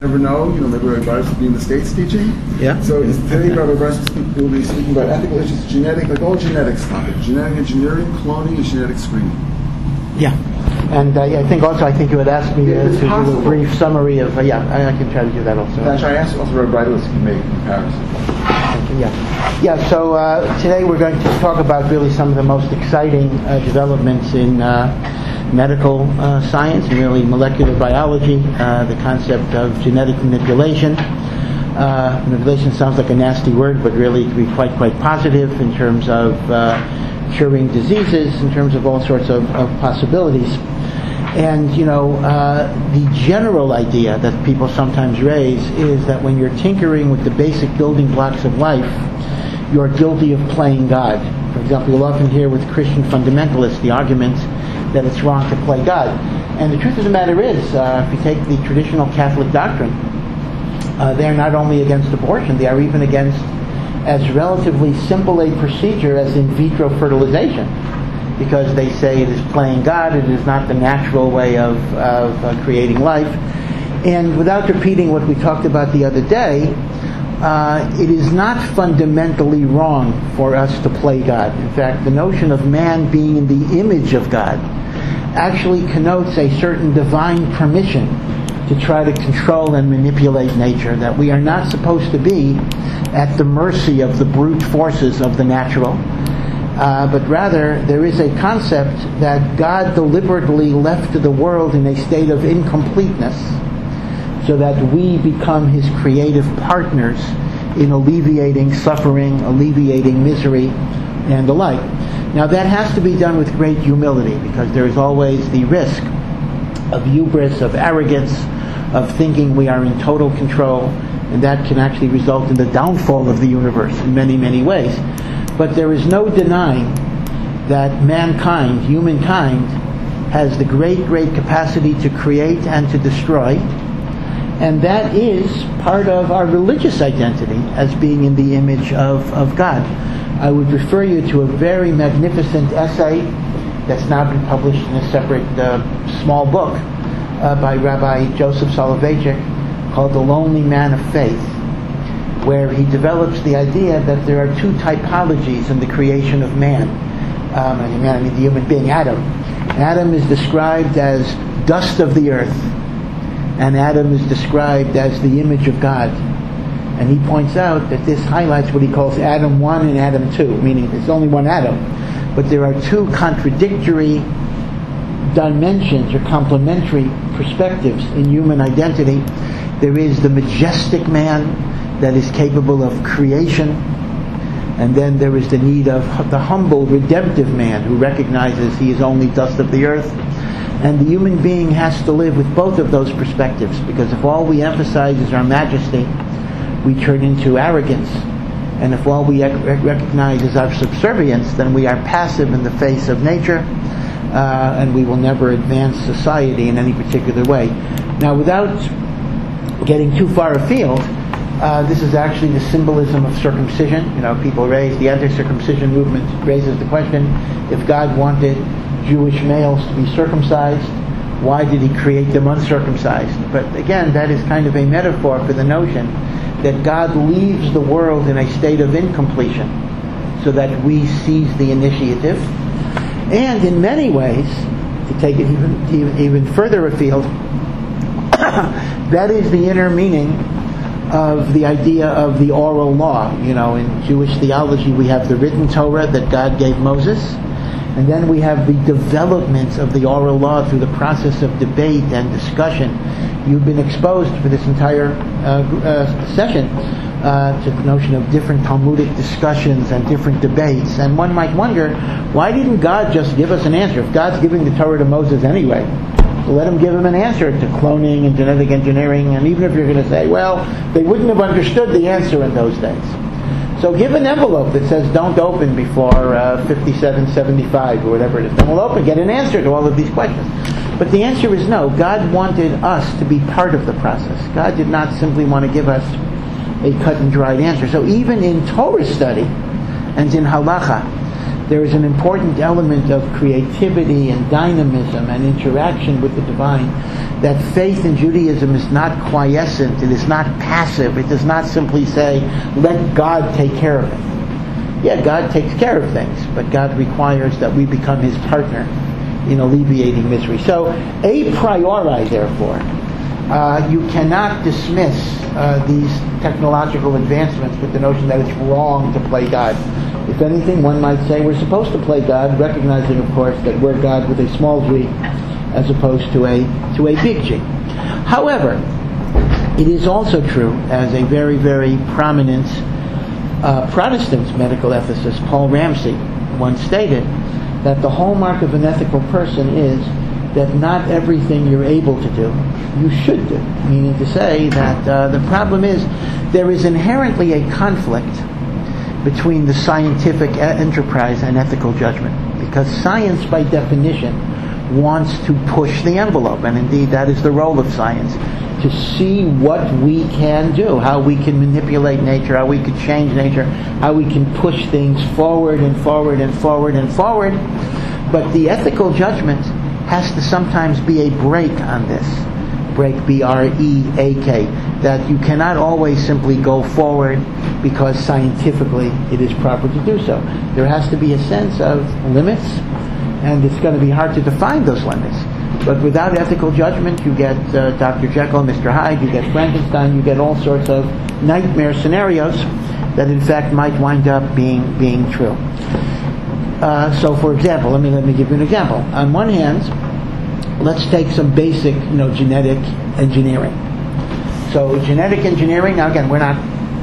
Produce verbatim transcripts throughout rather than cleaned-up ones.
Never know, you know, maybe Rabbi Bryce will be in the States teaching. Yeah. So today Rabbi Bryce will be speaking about ethical issues, genetic, like all genetics topic, genetic engineering, cloning, and genetic screening. Yeah. And uh, yeah, I think also, I think you had asked me Yeah, uh, to do possible. a brief summary of, uh, yeah, I, I can try to do that also. Actually, I asked also Rabbi Bryce to make a comparison. Yeah, yeah. So uh, today we're going to talk about really some of the most exciting uh, developments in uh, medical uh, science and really molecular biology. Uh, the concept of genetic manipulation. Uh, manipulation sounds like a nasty word, but really it can be quite quite positive in terms of uh, curing diseases, in terms of all sorts of, of possibilities. And, you know, uh, the general idea that people sometimes raise is that when you're tinkering with the basic building blocks of life, you're guilty of playing God. For example, you'll often hear with Christian fundamentalists the argument that it's wrong to play God. And the truth of the matter is, uh, if you take the traditional Catholic doctrine, uh, they're not only against abortion, they are even against as relatively simple a procedure as in vitro fertilization. Because they say it is playing God, it is not the natural way of, of uh, creating life. And without repeating what we talked about the other day, uh, it is not fundamentally wrong for us to play God. In fact, the notion of man being in the image of God actually connotes a certain divine permission to try to control and manipulate nature, that we are not supposed to be at the mercy of the brute forces of the natural. Uh, but rather, there is a concept that God deliberately left to the world in a state of incompleteness so that we become His creative partners in alleviating suffering, alleviating misery, and the like. Now, that has to be done with great humility, because there is always the risk of hubris, of arrogance, of thinking we are in total control, and that can actually result in the downfall of the universe in many, many ways. But there is no denying that mankind, humankind, has the great, great capacity to create and to destroy. And that is part of our religious identity as being in the image of, of God. I would refer you to a very magnificent essay that's now been published in a separate uh, small book uh, by Rabbi Joseph Soloveitchik called The Lonely Man of Faith, where he develops the idea that there are two typologies in the creation of man. Um, I mean, man, I mean the human being, Adam. Adam is described as dust of the earth, and Adam is described as the image of God. And he points out that this highlights what he calls Adam one and Adam two, meaning it's only one Adam, but there are two contradictory dimensions or complementary perspectives in human identity. There is the majestic man that is capable of creation, and then there is the need of the humble, redemptive man who recognizes he is only dust of the earth. And the human being has to live with both of those perspectives, because if all we emphasize is our majesty, we turn into arrogance. And if all we rec- recognize is our subservience, then we are passive in the face of nature, uh, and we will never advance society in any particular way. Now, without getting too far afield, Uh, this is actually the symbolism of circumcision. You know, people raise, the anti-circumcision movement raises the question, if God wanted Jewish males to be circumcised, why did He create them uncircumcised? But again, that is kind of a metaphor for the notion that God leaves the world in a state of incompletion so that we seize the initiative. And in many ways, to take it even, even, even further afield, that is the inner meaning of the idea of the oral law. You know, in Jewish theology we have the written Torah that God gave Moses, and then we have the development of the oral law through the process of debate and discussion. You've been exposed for this entire uh, uh, session uh, to the notion of different Talmudic discussions and different debates, and one might wonder, why didn't God just give us an answer? If God's giving the Torah to Moses anyway, so let him give him an answer to cloning and genetic engineering. And even if you're going to say, well, they wouldn't have understood the answer in those days. So give an envelope that says don't open before uh, fifty-seven seventy-five or whatever it is. Then we'll open, get an answer to all of these questions. But the answer is no. God wanted us to be part of the process. God did not simply want to give us a cut and dried answer. So even in Torah study and in halacha, there is an important element of creativity and dynamism and interaction with the divine that faith in Judaism is not quiescent, it is not passive, it does not simply say, let God take care of it. Yeah, God takes care of things, but God requires that we become His partner in alleviating misery. So, a priori, therefore, uh, you cannot dismiss uh, these technological advancements with the notion that it's wrong to play God. If anything, one might say we're supposed to play God, recognizing, of course, that we're God with a small g, as opposed to a to a big G. However, it is also true, as a very, very prominent uh, Protestant medical ethicist, Paul Ramsey, once stated, that the hallmark of an ethical person is that not everything you're able to do, you should do. Meaning to say that uh, the problem is there is inherently a conflict between the scientific enterprise and ethical judgment, because science, by definition, wants to push the envelope, and indeed that is the role of science, to see what we can do, how we can manipulate nature, how we can change nature, how we can push things forward and forward and forward and forward. But the ethical judgment has to sometimes be a brake on this. Brake, B R E A K, that you cannot always simply go forward because scientifically it is proper to do so. There has to be a sense of limits, and it's going to be hard to define those limits. But without ethical judgment, you get uh, Doctor Jekyll, Mister Hyde, you get Frankenstein, you get all sorts of nightmare scenarios that in fact might wind up being being true. Uh, so, for example, let me let me give you an example. On one hand, let's take some basic, you know, genetic engineering. So, genetic engineering. Now, again, we're not,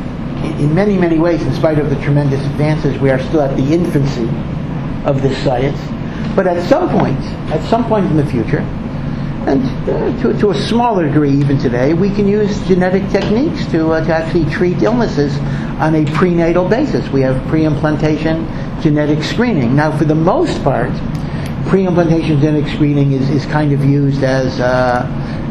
in many many ways, in spite of the tremendous advances, we are still at the infancy of this science. But at some point, at some point in the future, and uh, to, to a smaller degree even today, we can use genetic techniques to, uh, to actually treat illnesses on a prenatal basis. We have pre-implantation genetic screening. Now, for the most part, pre-implantation genetic screening is, is kind of used as uh,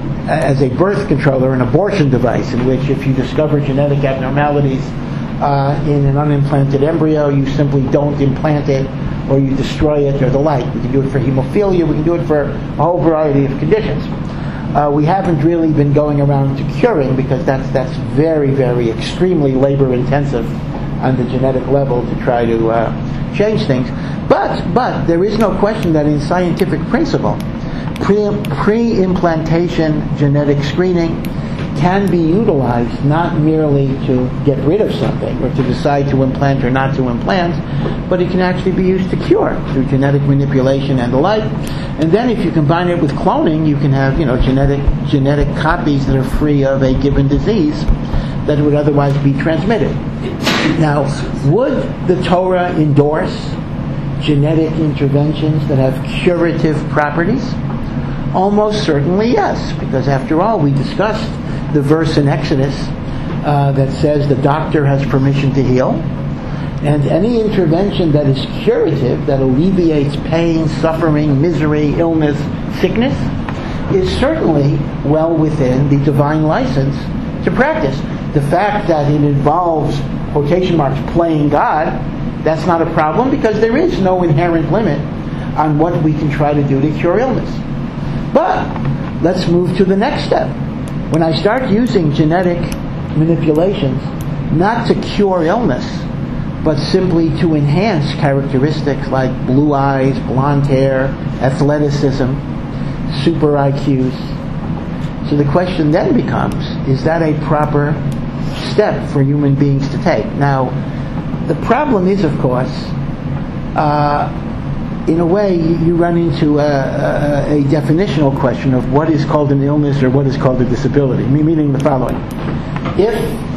as a birth control or an abortion device, in which if you discover genetic abnormalities uh, in an unimplanted embryo, you simply don't implant it, or you destroy it, or the like. We can do it for hemophilia, we can do it for a whole variety of conditions. Uh, we haven't really been going around to curing, because that's that's very, very extremely labor intensive on the genetic level to try to uh, change things. But but there is no question that in scientific principle, pre, pre-implantation genetic screening can be utilized not merely to get rid of something or to decide to implant or not to implant, but it can actually be used to cure through genetic manipulation and the like. And then if you combine it with cloning, you can have, you know, genetic genetic copies that are free of a given disease that would otherwise be transmitted. Now, would the Torah endorse genetic interventions that have curative properties? Almost certainly yes, because after all, we discussed the verse in Exodus uh, that says the doctor has permission to heal, and any intervention that is curative, that alleviates pain, suffering, misery, illness, sickness, is certainly well within the divine license to practice. The fact that it involves, quotation marks, playing God, that's not a problem, because there is no inherent limit on what we can try to do to cure illness. But let's move to the next step. When I start using genetic manipulations, not to cure illness, but simply to enhance characteristics like blue eyes, blonde hair, athleticism, super I Qs. So the question then becomes, is that a proper step for human beings to take? Now, the problem is, of course, uh, in a way, you run into a, a, a definitional question of what is called an illness or what is called a disability, meaning the following. If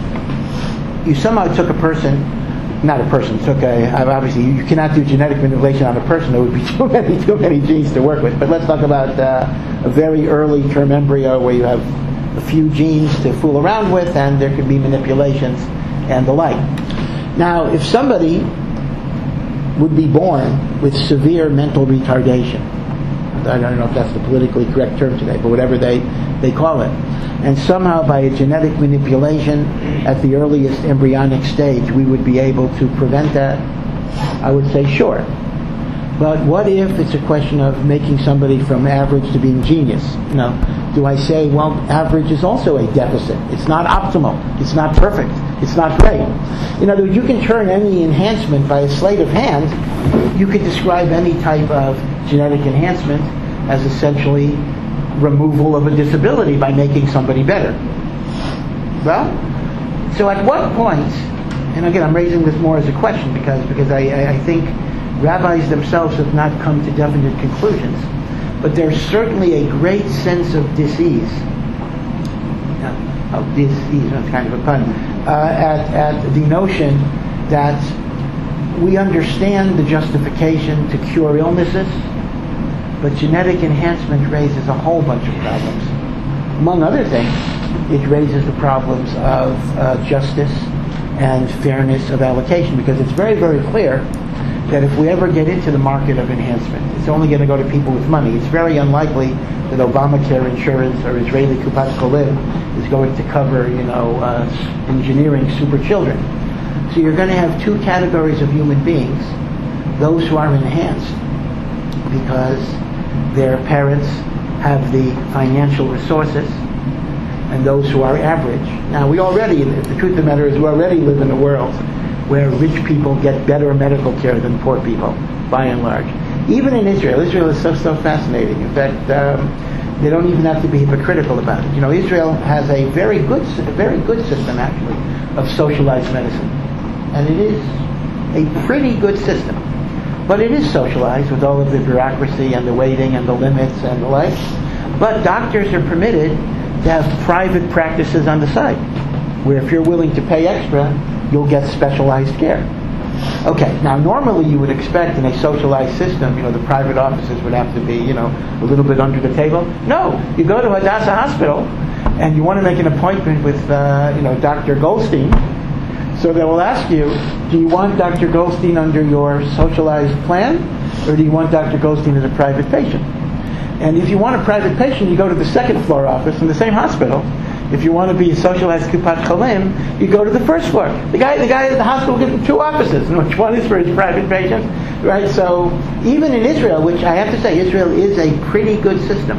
you somehow took a person, not a person, took a, obviously you cannot do genetic manipulation on a person, there would be too many, too many genes to work with, but let's talk about uh, a very early term embryo where you have a few genes to fool around with, and there could be manipulations and the like. Now, if somebody would be born with severe mental retardation, I don't know if that's the politically correct term today, but whatever they, they call it, and somehow by a genetic manipulation at the earliest embryonic stage we would be able to prevent that, I would say sure. But what if it's a question of making somebody from average to being genius? You know, do I say, well, average is also a deficit. It's not optimal. It's not perfect. It's not great. In other words, you can turn any enhancement by a sleight of hand. You could describe any type of genetic enhancement as essentially removal of a disability by making somebody better. Well, so at what point, and again, I'm raising this more as a question because, because I, I, I think rabbis themselves have not come to definite conclusions, but there's certainly a great sense of dis-ease. Of dis-ease, that's kind of a pun, uh, at, at the notion that we understand the justification to cure illnesses, but genetic enhancement raises a whole bunch of problems. Among other things, it raises the problems of uh, justice and fairness of allocation, because it's very, very clear that if we ever get into the market of enhancement, it's only going to go to people with money. It's very unlikely that Obamacare insurance or Israeli Kupat Cholim is going to cover, you know, uh, engineering super children. So you're going to have two categories of human beings: those who are enhanced because their parents have the financial resources, and those who are average. Now, we already, the truth of the matter is, we already live in a world where rich people get better medical care than poor people, by and large. Even in Israel, Israel is so, so fascinating. In fact, um, they don't even have to be hypocritical about it. You know, Israel has a very good, a very good system, actually, of socialized medicine. And it is a pretty good system. But it is socialized with all of the bureaucracy and the waiting and the limits and the like. But doctors are permitted to have private practices on the side, where if you're willing to pay extra, you'll get specialized care. Okay, now normally you would expect in a socialized system, you know, the private offices would have to be, you know, a little bit under the table. No, you go to Hadassah Hospital and you want to make an appointment with, uh, you know, Doctor Goldstein. So they will ask you, do you want Doctor Goldstein under your socialized plan, or do you want Doctor Goldstein as a private patient? And if you want a private patient, you go to the second floor office in the same hospital. If you want to be a socialized Kupat Cholim, you go to the first floor. The guy, the guy at the hospital gives him two offices, and which one is for his private patients, right? So even in Israel, which I have to say, Israel is a pretty good system.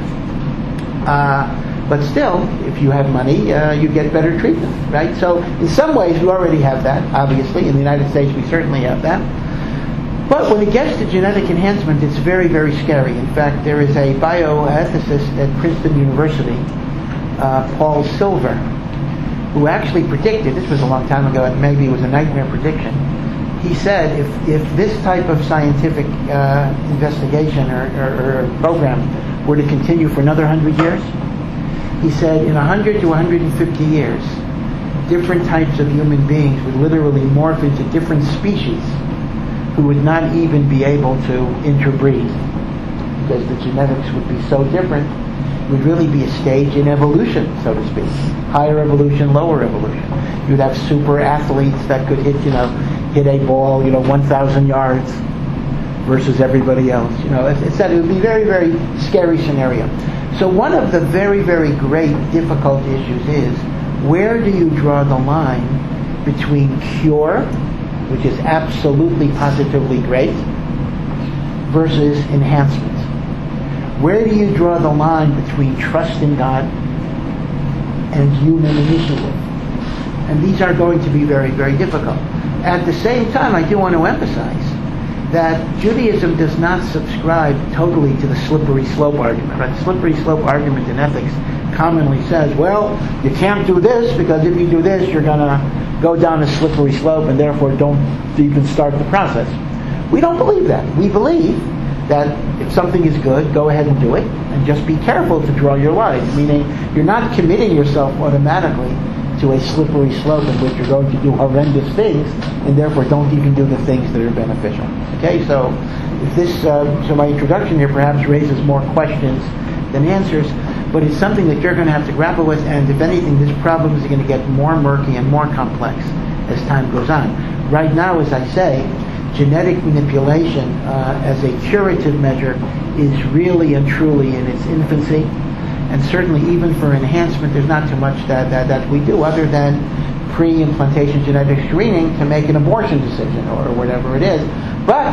Uh, but still, if you have money, uh, you get better treatment, right? So in some ways, we already have that. Obviously, in the United States, we certainly have that. But when it gets to genetic enhancement, it's very, very scary. In fact, there is a bioethicist at Princeton University, Uh, Paul Silver, who actually predicted, this was a long time ago, and maybe it was a nightmare prediction. He said if, if this type of scientific uh, investigation or, or, or program were to continue for another hundred years, he said in one hundred to one hundred fifty years, different types of human beings would literally morph into different species who would not even be able to interbreed, because the genetics would be so different. Would really be a stage in evolution, so to speak. Higher evolution, lower evolution. You'd have super athletes that could hit, you know, hit a ball, you know, one thousand yards versus everybody else. You know, it's, it's that it would be a very, very scary scenario. So one of the very, very great difficult issues is, where do you draw the line between cure, which is absolutely positively great, versus enhancement? Where do you draw the line between trust in God and human initiative? And these are going to be very, very difficult. At the same time, I do want to emphasize that Judaism does not subscribe totally to the slippery slope argument. Right? The slippery slope argument in ethics commonly says, well, you can't do this because if you do this, you're going to go down a slippery slope and therefore don't even start the process. We don't believe that. We believe that if something is good, go ahead and do it, and just be careful to draw your lines, meaning you're not committing yourself automatically to a slippery slope in which you're going to do horrendous things, and therefore don't even do the things that are beneficial. Okay, so if this, uh, so my introduction here perhaps raises more questions than answers, but it's something that you're going to have to grapple with, and if anything, this problem is going to get more murky and more complex as time goes on. Right now, as I say, genetic manipulation uh, as a curative measure is really and truly in its infancy, and certainly even for enhancement there's not too much that, that, that we do other than pre-implantation genetic screening to make an abortion decision or whatever it is. But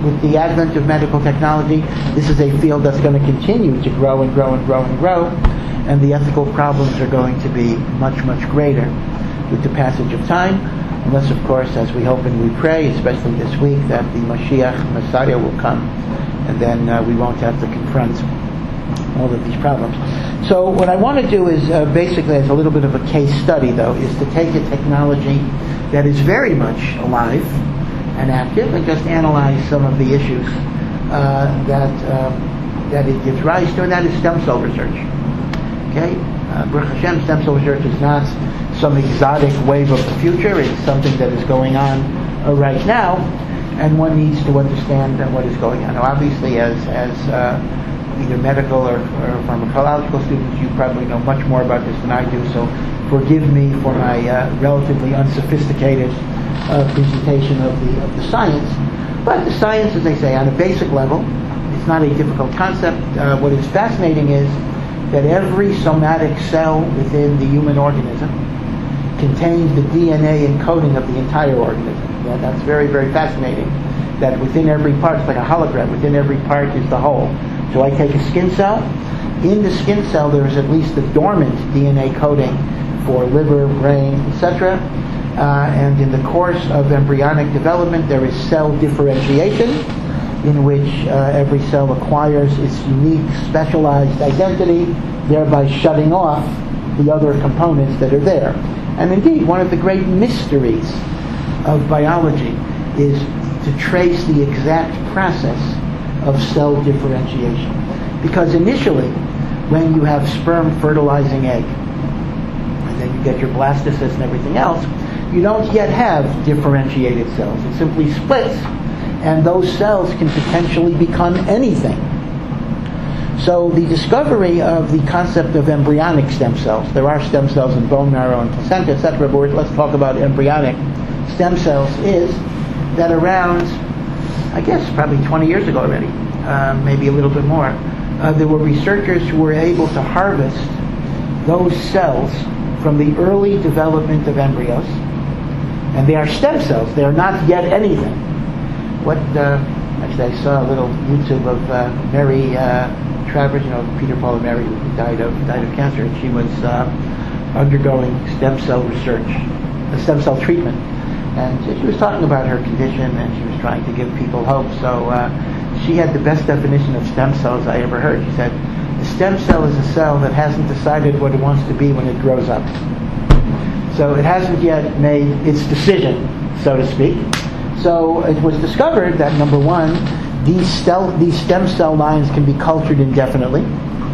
with the advent of medical technology, this is a field that's going to continue to grow and grow and grow and grow, and the ethical problems are going to be much, much greater with the passage of time, unless, of course, as we hope and we pray, especially this week, that the Mashiach, Messiah, will come, and then uh, we won't have to confront all of these problems. So what I want to do is uh, basically, as a little bit of a case study, though, is to take a technology that is very much alive and active, and just analyze some of the issues uh, that uh, that it gives rise to, and that is stem cell research. Okay, uh, Baruch Hashem, stem cell research is not some exotic wave of the future. It's something that is going on uh, right now, and one needs to understand uh, what is going on. Now, obviously, as as uh, either medical or, or pharmacological students, you probably know much more about this than I do. So, forgive me for my uh, relatively unsophisticated Uh, presentation of the of the science, but the science, as I say, on a basic level, it's not a difficult concept. Uh, what is fascinating is that every somatic cell within the human organism contains the D N A encoding of the entire organism. Yeah, that's very, very fascinating. That within every part, it's like a hologram. Within every part is the whole. So I take a skin cell. In the skin cell, there is at least a dormant D N A coding for liver, brain, et cetera. Uh, and in the course of embryonic development, there is cell differentiation, in which uh, every cell acquires its unique, specialized identity, thereby shutting off the other components that are there. And indeed, one of the great mysteries of biology is to trace the exact process of cell differentiation. Because initially, when you have sperm fertilizing egg, and then you get your blastocyst and everything else, you don't yet have differentiated cells. It simply splits, and those cells can potentially become anything. So the discovery of the concept of embryonic stem cells, there are stem cells in bone marrow and placenta, et cetera, but let's talk about embryonic stem cells, is that around, I guess, probably twenty years ago already, uh, maybe a little bit more, uh, there were researchers who were able to harvest those cells from the early development of embryos. And they are stem cells. They are not yet anything. What, uh, actually I saw a little YouTube of uh, Mary uh, Travers, you know, Peter, Paul, and Mary, who died of, died of cancer, and she was uh, undergoing stem cell research, a stem cell treatment. And she was talking about her condition, and she was trying to give people hope. So uh, she had the best definition of stem cells I ever heard. She said, the stem cell is a cell that hasn't decided what it wants to be when it grows up. So it hasn't yet made its decision, so to speak. So it was discovered that, number one, these, stel- these stem cell lines can be cultured indefinitely.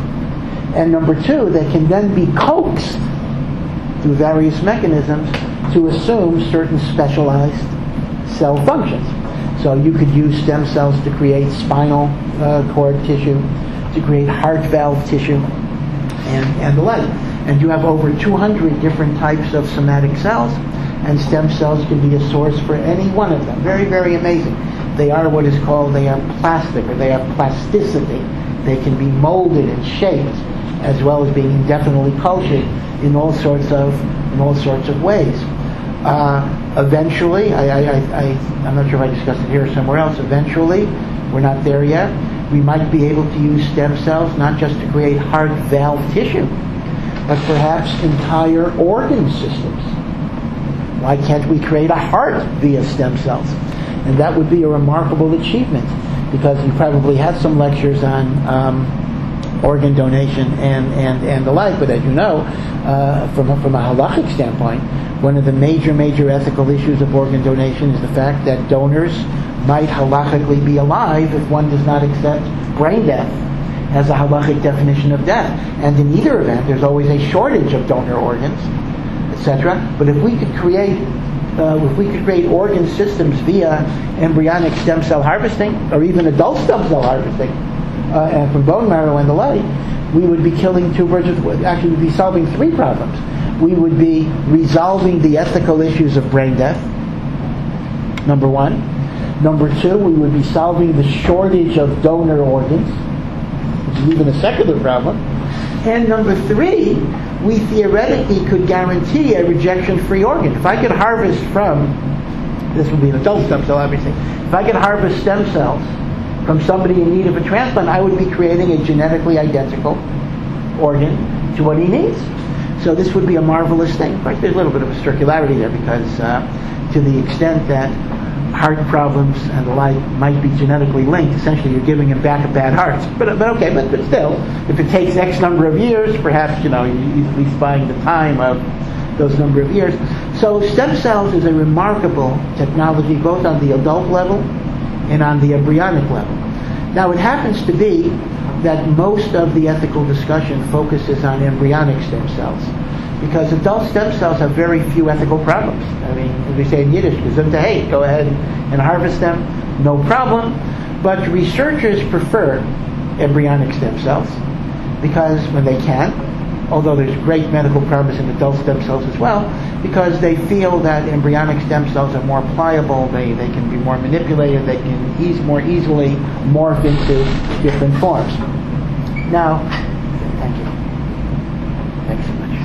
And number two, they can then be coaxed through various mechanisms to assume certain specialized cell functions. So you could use stem cells to create spinal uh, cord tissue, to create heart valve tissue, and, and the like. And you have over two hundred different types of somatic cells, and stem cells can be a source for any one of them. Very, very amazing. They are what is called, they are plastic, or they have plasticity. They can be molded and shaped, as well as being indefinitely cultured in all sorts of in all sorts of ways. Uh, eventually, I, I, I, I'm not sure if I discussed it here or somewhere else, eventually, we're not there yet, we might be able to use stem cells not just to create heart valve tissue, but perhaps entire organ systems. Why can't we create a heart via stem cells? And that would be a remarkable achievement, because you probably had some lectures on um, organ donation and, and, and the like, but as you know, uh, from, a, from a halachic standpoint, one of the major, major ethical issues of organ donation is the fact that donors might halachically be alive if one does not accept brain death as a halachic definition of death. And in either event, there's always a shortage of donor organs, et cetera. But if we could create, uh, if we could create organ systems via embryonic stem cell harvesting, or even adult stem cell harvesting, uh, and from bone marrow and the like, we would be killing two birds with one. Actually, we'd be solving three problems. We would be resolving the ethical issues of brain death, number one. Number two, we would be solving the shortage of donor organs, which is even a secular problem. And number three, we theoretically could guarantee a rejection-free organ. If I could harvest from this would be an adult stem cell, obviously. If I could harvest stem cells from somebody in need of a transplant, I would be creating a genetically identical organ to what he needs. So this would be a marvelous thing. Of course, there's a little bit of a circularity there because uh, to the extent that heart problems and the like might be genetically linked, essentially you're giving him back a bad heart. But, but okay, but, but still, if it takes X number of years, perhaps, you know, he's at least buying the time of those number of years. So stem cells is a remarkable technology both on the adult level and on the embryonic level. Now it happens to be that most of the ethical discussion focuses on embryonic stem cells because adult stem cells have very few ethical problems. I mean, as we say in Yiddish, gesundheit, hey, go ahead and harvest them, no problem. But researchers prefer embryonic stem cells because when they can, although there's great medical problems in adult stem cells as well, because they feel that embryonic stem cells are more pliable, they, they can be more manipulated, they can ease, more easily morph into different forms. Now, thank you. Thanks so much.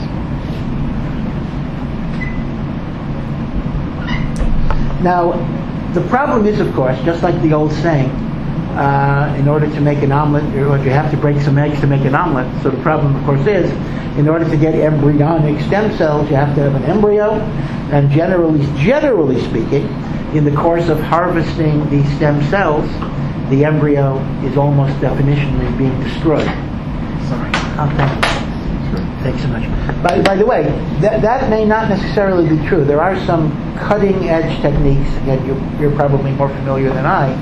Now, the problem is, of course, just like the old saying, uh, in order to make an omelet, you have to break some eggs to make an omelet. So the problem, of course, is in order to get embryonic stem cells, you have to have an embryo, and generally, generally speaking, in the course of harvesting these stem cells, the embryo is almost definitionally being destroyed. Sorry. Oh, thank you. Sure. Thanks so much. By, by the way, that, that may not necessarily be true. There are some cutting-edge techniques, again, you're, you're probably more familiar than I,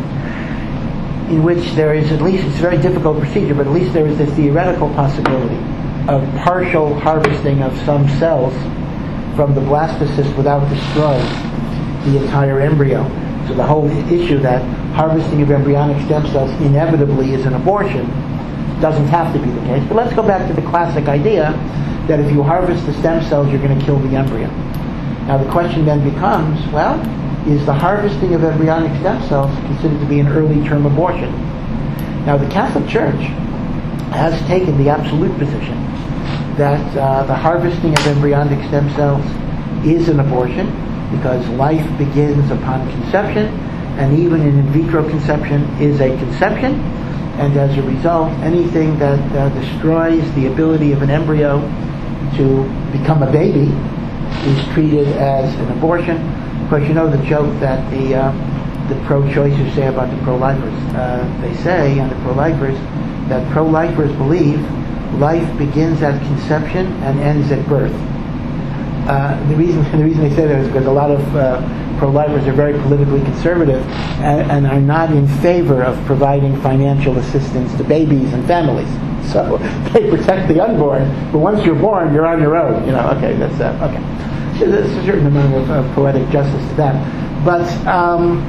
in which there is at least, it's a very difficult procedure, but at least there is the theoretical possibility of partial harvesting of some cells from the blastocyst without destroying the entire embryo. So the whole issue that harvesting of embryonic stem cells inevitably is an abortion doesn't have to be the case. But let's go back to the classic idea that if you harvest the stem cells, you're going to kill the embryo. Now the question then becomes, well, is the harvesting of embryonic stem cells considered to be an early term abortion? Now the Catholic Church has taken the absolute position that uh, the harvesting of embryonic stem cells is an abortion because life begins upon conception, and even an in vitro conception is a conception, and as a result, anything that uh, destroys the ability of an embryo to become a baby is treated as an abortion. Of course, you know the joke that the uh, the pro-choicers say about the pro-lifers. Uh, they say, on the pro-lifers, that pro-lifers believe life begins at conception and ends at birth. Uh, the reason the reason they say that is because a lot of uh, pro-lifers are very politically conservative and, and are not in favor of providing financial assistance to babies and families. So they protect the unborn, but once you're born, you're on your own. You know, okay, that's uh, okay. So there's a certain amount of uh, poetic justice to that. But um,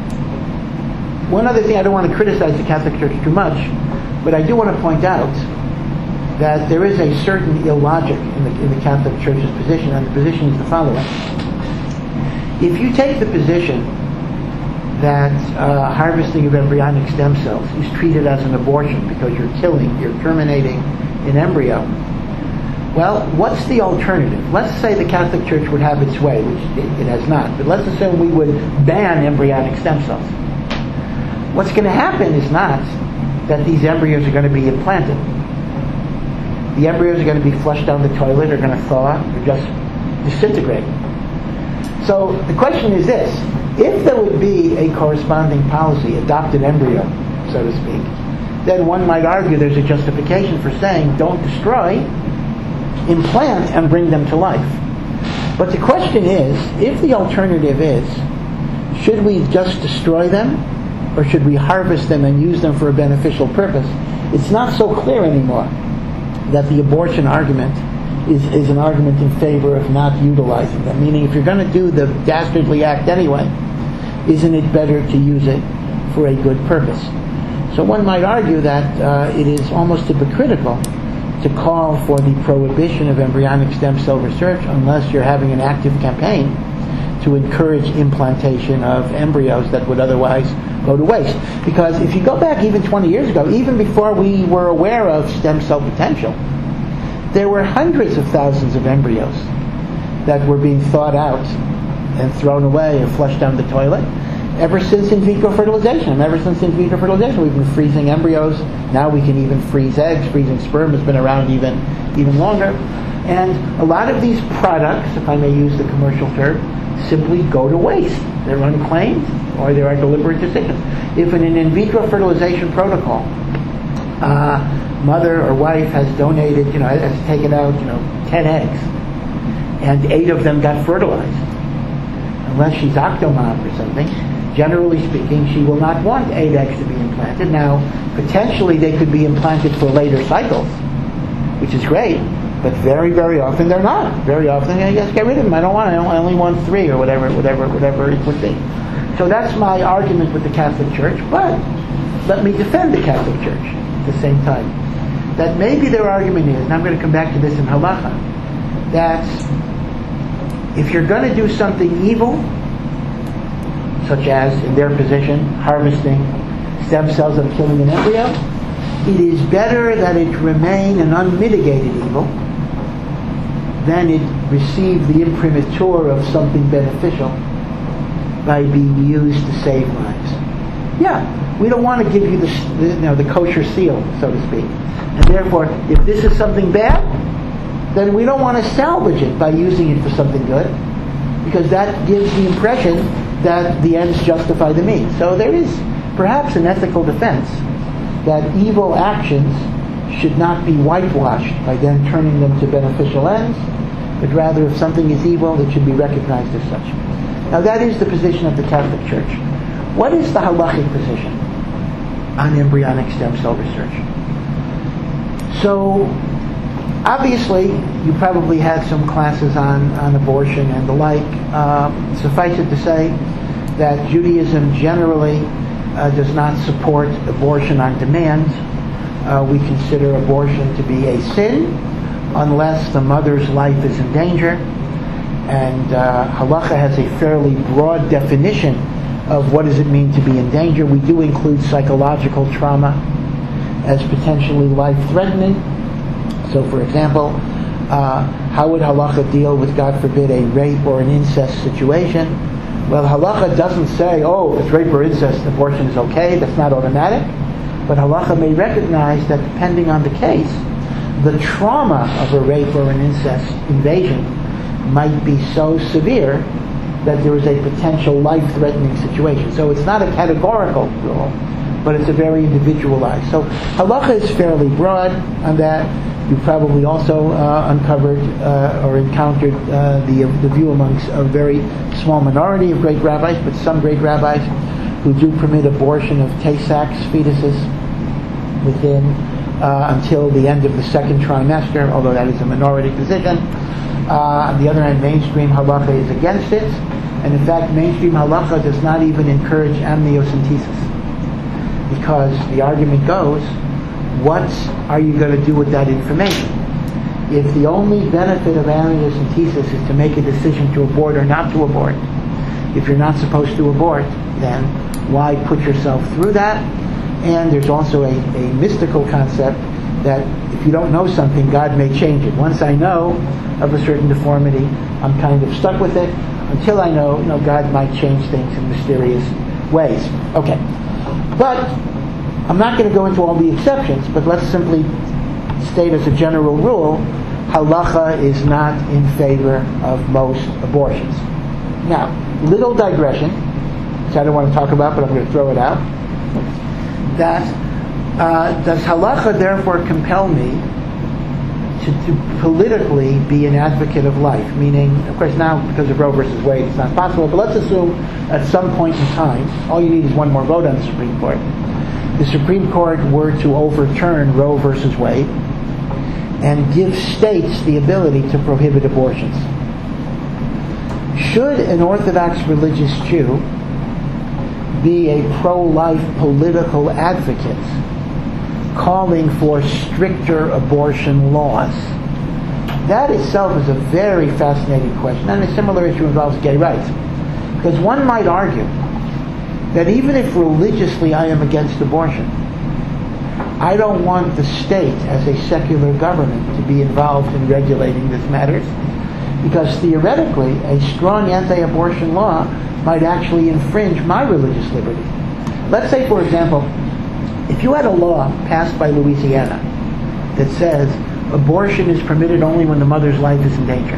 one other thing, I don't want to criticize the Catholic Church too much, but I do want to point out that there is a certain illogic in the, in the Catholic Church's position, and the position is the following. If you take the position that uh, harvesting of embryonic stem cells is treated as an abortion because you're killing, you're terminating an embryo, well, what's the alternative? Let's say the Catholic Church would have its way, which it, it has not, but let's assume we would ban embryonic stem cells. What's going to happen is not that these embryos are going to be implanted. The embryos are going to be flushed down the toilet, are going to thaw, or just disintegrate. So the question is this: if there would be a corresponding policy, adopted embryo, so to speak, then one might argue there's a justification for saying don't destroy, implant, and bring them to life. But the question is, if the alternative is, should we just destroy them, or should we harvest them and use them for a beneficial purpose? It's not so clear anymore that the abortion argument is, is an argument in favor of not utilizing them. Meaning, if you're going to do the dastardly act anyway, isn't it better to use it for a good purpose? So one might argue that uh, it is almost hypocritical to call for the prohibition of embryonic stem cell research unless you're having an active campaign to encourage implantation of embryos that would otherwise go to waste. Because if you go back even twenty years ago, even before we were aware of stem cell potential, there were hundreds of thousands of embryos that were being thought out and thrown away or flushed down the toilet. Ever since in vitro fertilization, ever since in vitro fertilization, we've been freezing embryos. Now we can even freeze eggs. Freezing sperm has been around even even longer. And a lot of these products, if I may use the commercial term, simply go to waste. They're unclaimed, or there are deliberate decisions. If in an in vitro fertilization protocol, uh, mother or wife has donated, you know, has taken out, you know, ten eggs, and eight of them got fertilized, unless she's octomom or something, generally speaking, she will not want eight eggs to be implanted. Now, potentially they could be implanted for later cycles, which is great, but very, very often they're not. Very often, I guess, get rid of them. I don't want. I only want three, or whatever, whatever, whatever it would be. So that's my argument with the Catholic Church. But let me defend the Catholic Church at the same time. That maybe their argument is, and I'm going to come back to this in halacha, that if you're going to do something evil, such as, in their position, harvesting stem cells and killing an embryo, it is better that it remain an unmitigated evil than it receive the imprimatur of something beneficial by being used to save lives. Yeah, we don't want to give you the, the, you know, the kosher seal, so to speak. And therefore, if this is something bad, then we don't want to salvage it by using it for something good, because that gives the impression that the ends justify the means. So there is perhaps an ethical defense that evil actions should not be whitewashed by then turning them to beneficial ends, but rather if something is evil, it should be recognized as such. Now that is the position of the Catholic Church. What is the halachic position on embryonic stem cell research? So, obviously, you probably had some classes on, on abortion and the like. Uh, suffice it to say that Judaism generally uh, does not support abortion on demand. Uh, we consider abortion to be a sin unless the mother's life is in danger. And uh, halacha has a fairly broad definition of what does it mean to be in danger. We do include psychological trauma as potentially life-threatening. So, for example, uh, how would halacha deal with, God forbid, a rape or an incest situation? Well, halacha doesn't say, oh, if it's rape or incest, abortion is okay. That's not automatic. But halacha may recognize that depending on the case, the trauma of a rape or an incest invasion might be so severe that there is a potential life-threatening situation. So it's not a categorical rule, but it's a very individualized. So halacha is fairly broad on that. You probably also uh, uncovered uh, or encountered uh, the, the view amongst a very small minority of great rabbis, but some great rabbis who do permit abortion of Tay-Sachs fetuses within uh, until the end of the second trimester, although that is a minority position. Uh, on the other hand, mainstream halacha is against it, and in fact, mainstream halacha does not even encourage amniocentesis, because the argument goes, what are you going to do with that information? If the only benefit of amniocentesis is to make a decision to abort or not to abort, if you're not supposed to abort, then why put yourself through that? And there's also a, a mystical concept that if you don't know something, God may change it. Once I know of a certain deformity, I'm kind of stuck with it. Until I know, you know, God might change things in mysterious ways. Okay. But I'm not going to go into all the exceptions, but let's simply state as a general rule, halacha is not in favor of most abortions. Now, little digression, which I don't want to talk about, but I'm going to throw it out. That uh, does halacha therefore compel me to, to politically be an advocate of life? Meaning, of course, now because of Roe versus Wade, it's not possible. But let's assume at some point in time, all you need is one more vote on the Supreme Court. The Supreme Court were to overturn Roe versus Wade and give states the ability to prohibit abortions. Should an Orthodox religious Jew be a pro-life political advocate calling for stricter abortion laws? That itself is a very fascinating question, and a similar issue involves gay rights. Because one might argue that even if religiously I am against abortion, I don't want the state as a secular government to be involved in regulating these matters, because theoretically a strong anti-abortion law might actually infringe my religious liberty. Let's say, for example, if you had a law passed by Louisiana that says abortion is permitted only when the mother's life is in danger.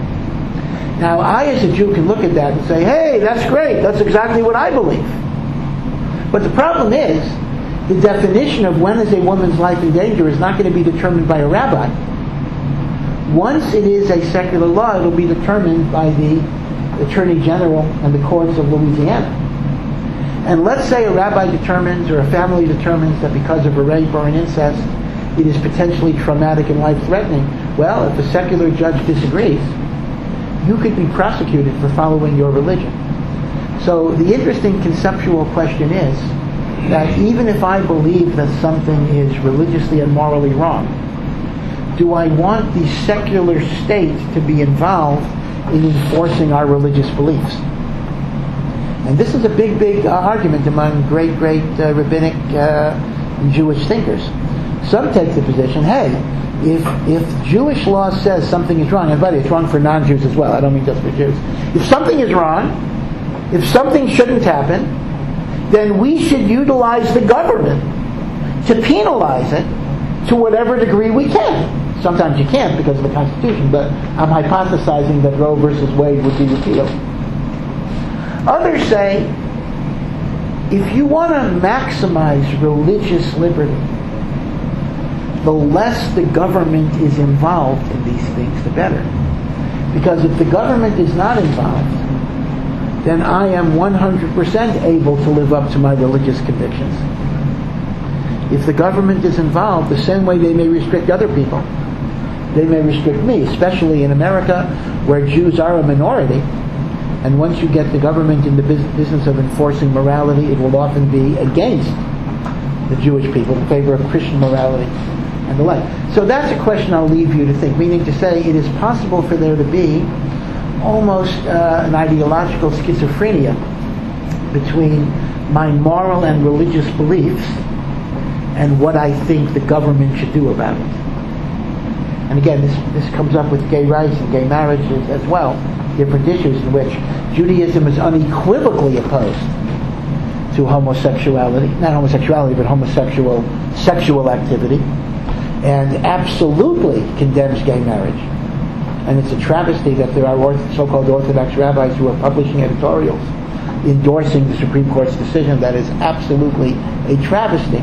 Now, I as a Jew can look at that and say, hey, that's great, that's exactly what I believe. But the problem is, the definition of when is a woman's life in danger is not going to be determined by a rabbi. Once it is a secular law, it will be determined by the Attorney General and the courts of Louisiana. And let's say a rabbi determines or a family determines that because of a rape or an incest, it is potentially traumatic and life-threatening. Well, if a secular judge disagrees, you could be prosecuted for following your religion. So the interesting conceptual question is that even if I believe that something is religiously and morally wrong, do I want the secular state to be involved in enforcing our religious beliefs? And this is a big, big uh, argument among great, great uh, rabbinic uh, and Jewish thinkers. Some take the position, hey, if if Jewish law says something is wrong, and by the way, it's wrong for non-Jews as well, I don't mean just for Jews. If something is wrong, if something shouldn't happen, then we should utilize the government to penalize it to whatever degree we can. Sometimes you can't because of the Constitution, but I'm hypothesizing that Roe versus Wade would be repealed. Others say, if you want to maximize religious liberty, the less the government is involved in these things, the better. Because if the government is not involved, then I am one hundred percent able to live up to my religious convictions. If the government is involved, the same way they may restrict other people, they may restrict me, especially in America, where Jews are a minority. And once you get the government in the business of enforcing morality, it will often be against the Jewish people, in favor of Christian morality and the like. So that's a question I'll leave you to think, meaning to say it is possible for there to be almost uh, an ideological schizophrenia between my moral and religious beliefs and what I think the government should do about it. And again, this, this comes up with gay rights and gay marriages as well, different issues in which Judaism is unequivocally opposed to homosexuality, not homosexuality, but homosexual sexual activity, and absolutely condemns gay marriage. And it's a travesty that there are orth- so-called Orthodox rabbis who are publishing editorials endorsing the Supreme Court's decision. That is absolutely a travesty.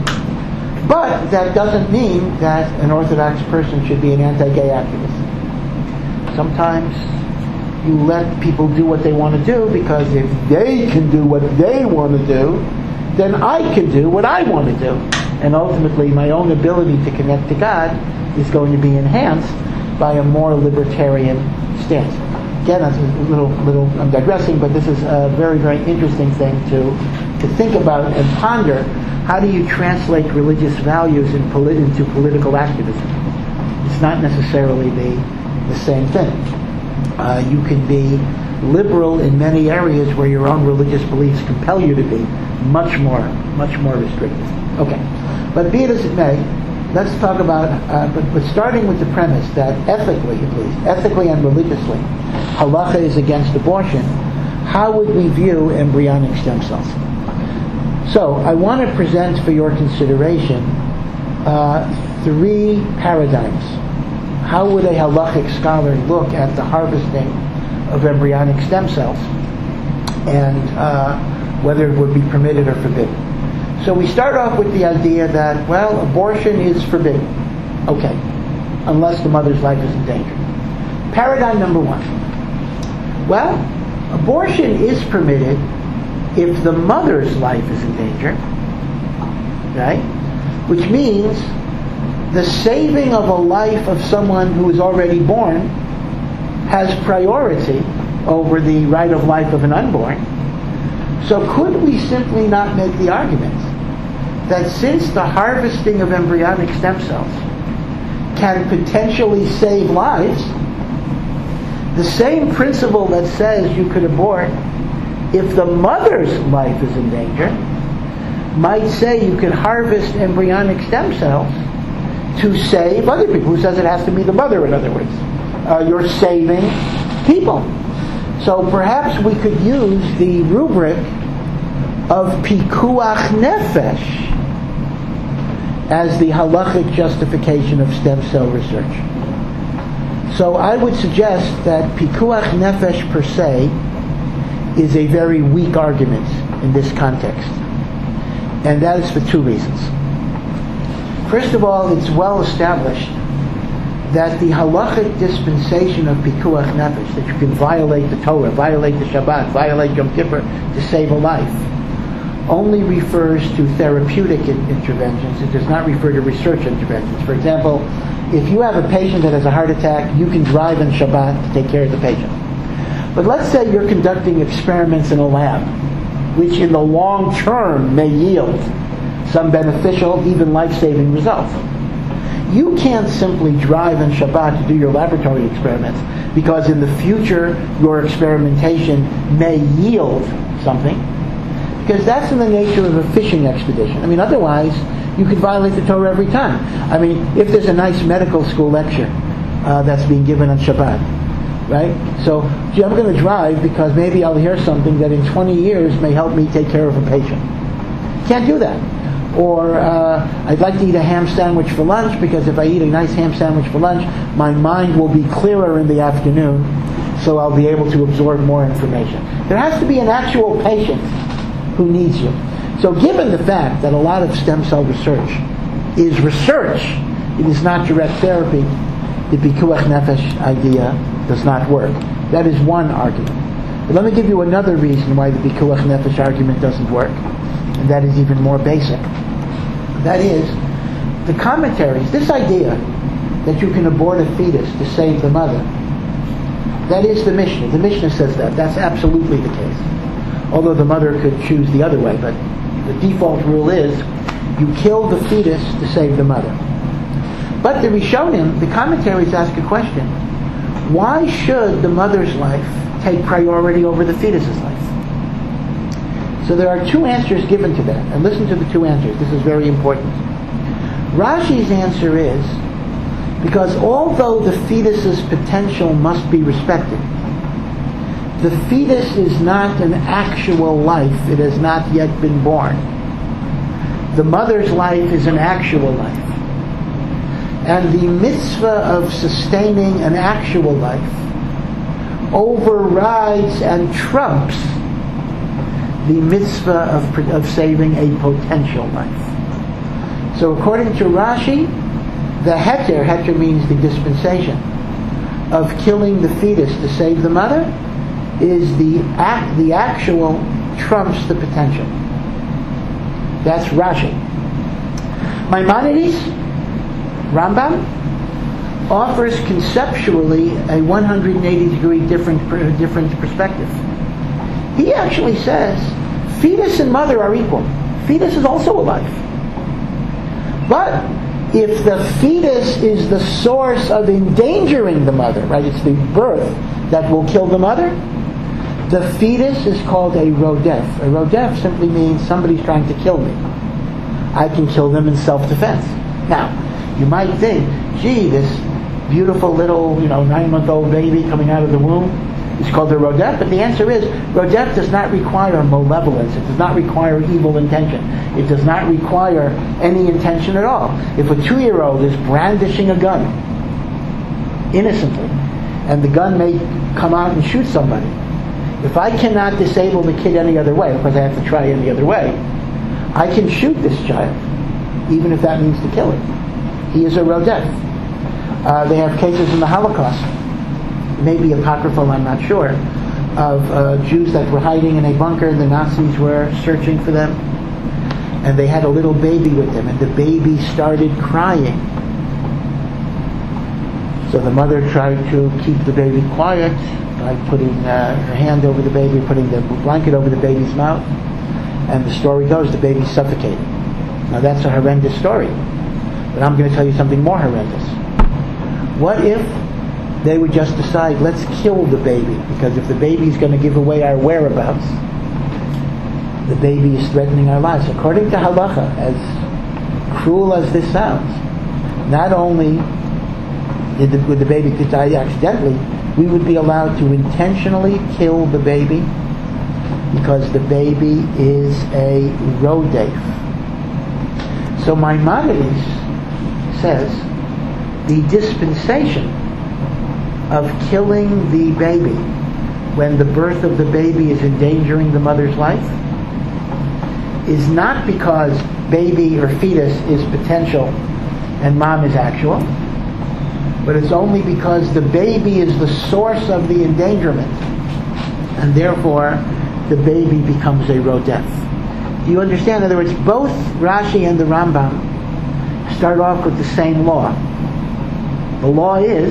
But that doesn't mean that an Orthodox person should be an anti-gay activist. Sometimes you let people do what they want to do, because if they can do what they want to do, then I can do what I want to do. And ultimately, my own ability to connect to God is going to be enhanced by a more libertarian stance. Again, that's a little, little, I'm digressing, but this is a very, very interesting thing to, to think about and ponder. How do you translate religious values in polit- into political activism? It's not necessarily the, the same thing. Uh, you can be liberal in many areas where your own religious beliefs compel you to be much more, much more restrictive. Okay, but be it as it may, let's talk about, uh, but, but starting with the premise that ethically, at least, ethically and religiously, halacha is against abortion. How would we view embryonic stem cells? So, I want to present for your consideration uh, three paradigms. How would a halachic scholar look at the harvesting of embryonic stem cells, and uh, whether it would be permitted or forbidden? So we start off with the idea that, well, abortion is forbidden. Okay, unless the mother's life is in danger. Paradigm number one. Well, abortion is permitted if the mother's life is in danger, right? Which means the saving of a life of someone who is already born has priority over the right of life of an unborn. So could we simply not make the argument that since the harvesting of embryonic stem cells can potentially save lives, the same principle that says you could abort if the mother's life is in danger might say you can harvest embryonic stem cells to save other people? Who says it has to be the mother, in other words? Uh, you're saving people. So perhaps we could use the rubric of pikuach nefesh as the halachic justification of stem cell research. So I would suggest that pikuach nefesh per se is a very weak argument in this context. And that is for two reasons. First of all, it's well established that the halachic dispensation of pikuach nefesh, that you can violate the Torah, violate the Shabbat, violate Yom Kippur to save a life, only refers to therapeutic in- interventions. It does not refer to research interventions. For example, if you have a patient that has a heart attack, you can drive in Shabbat to take care of the patient. But let's say you're conducting experiments in a lab, which in the long term may yield some beneficial, even life-saving results. You can't simply drive in Shabbat to do your laboratory experiments, because in the future your experimentation may yield something, because that's in the nature of a fishing expedition. I mean, otherwise you could violate the Torah every time. I mean, if there's a nice medical school lecture uh, that's being given on Shabbat, right? So, gee, I'm going to drive because maybe I'll hear something that in twenty years may help me take care of a patient. Can't do that. Or uh, I'd like to eat a ham sandwich for lunch, because if I eat a nice ham sandwich for lunch, my mind will be clearer in the afternoon, so I'll be able to absorb more information. There has to be an actual patient who needs you. So given the fact that a lot of stem cell research is research, it is not direct therapy, the pikuach nefesh idea does not work. That is one argument. But let me give you another reason why the pikuach nefesh argument doesn't work, and that is even more basic. That is, the commentaries, this idea that you can abort a fetus to save the mother, that is the Mishnah. The Mishnah says that. That's absolutely the case. Although the mother could choose the other way, but the default rule is you kill the fetus to save the mother. But the Rishonim, the commentaries ask a question. Why should the mother's life take priority over the fetus's life? So there are two answers given to that. And listen to the two answers. This is very important. Rashi's answer is, because although the fetus's potential must be respected, the fetus is not an actual life. It has not yet been born. The mother's life is an actual life. And the mitzvah of sustaining an actual life overrides and trumps the mitzvah of, of saving a potential life. So according to Rashi, the heter, heter means the dispensation, of killing the fetus to save the mother is the act, the actual trumps the potential. That's Rashi. Maimonides, Rambam, offers conceptually a one hundred eighty degree different, different perspective. He actually says fetus and mother are equal. Fetus is also alive. But if the fetus is the source of endangering the mother, right, it's the birth that will kill the mother, the fetus is called a rodef. A rodef simply means somebody's trying to kill me. I can kill them in self-defense. Now, you might think, gee, this beautiful little, you know, nine-month-old baby coming out of the womb is called a rodef, but the answer is, rodef does not require malevolence. It does not require evil intention. It does not require any intention at all. If a two-year-old is brandishing a gun innocently, and the gun may come out and shoot somebody, if I cannot disable the kid any other way, because I have to try any other way, I can shoot this child, even if that means to kill him. He is a rodef. Uh, they have cases in the Holocaust, maybe apocryphal, I'm not sure, of uh, Jews that were hiding in a bunker. The Nazis were searching for them, and they had a little baby with them, and the baby started crying. So the mother tried to keep the baby quiet by putting uh, her hand over the baby, putting the blanket over the baby's mouth, and the story goes the baby suffocated. Now that's a horrendous story, but I'm going to tell you something more horrendous. What if they would just decide, let's kill the baby, because if the baby is going to give away our whereabouts, the baby is threatening our lives. According to halacha, as cruel as this sounds, not only did the, would the baby could die accidentally, we would be allowed to intentionally kill the baby because the baby is a rodef. So Maimonides says the dispensation of killing the baby when the birth of the baby is endangering the mother's life is not because baby or fetus is potential and mom is actual, but it's only because the baby is the source of the endangerment, and therefore the baby becomes a rodef. Do you understand? In other words, both Rashi and the Rambam start off with the same law. The law is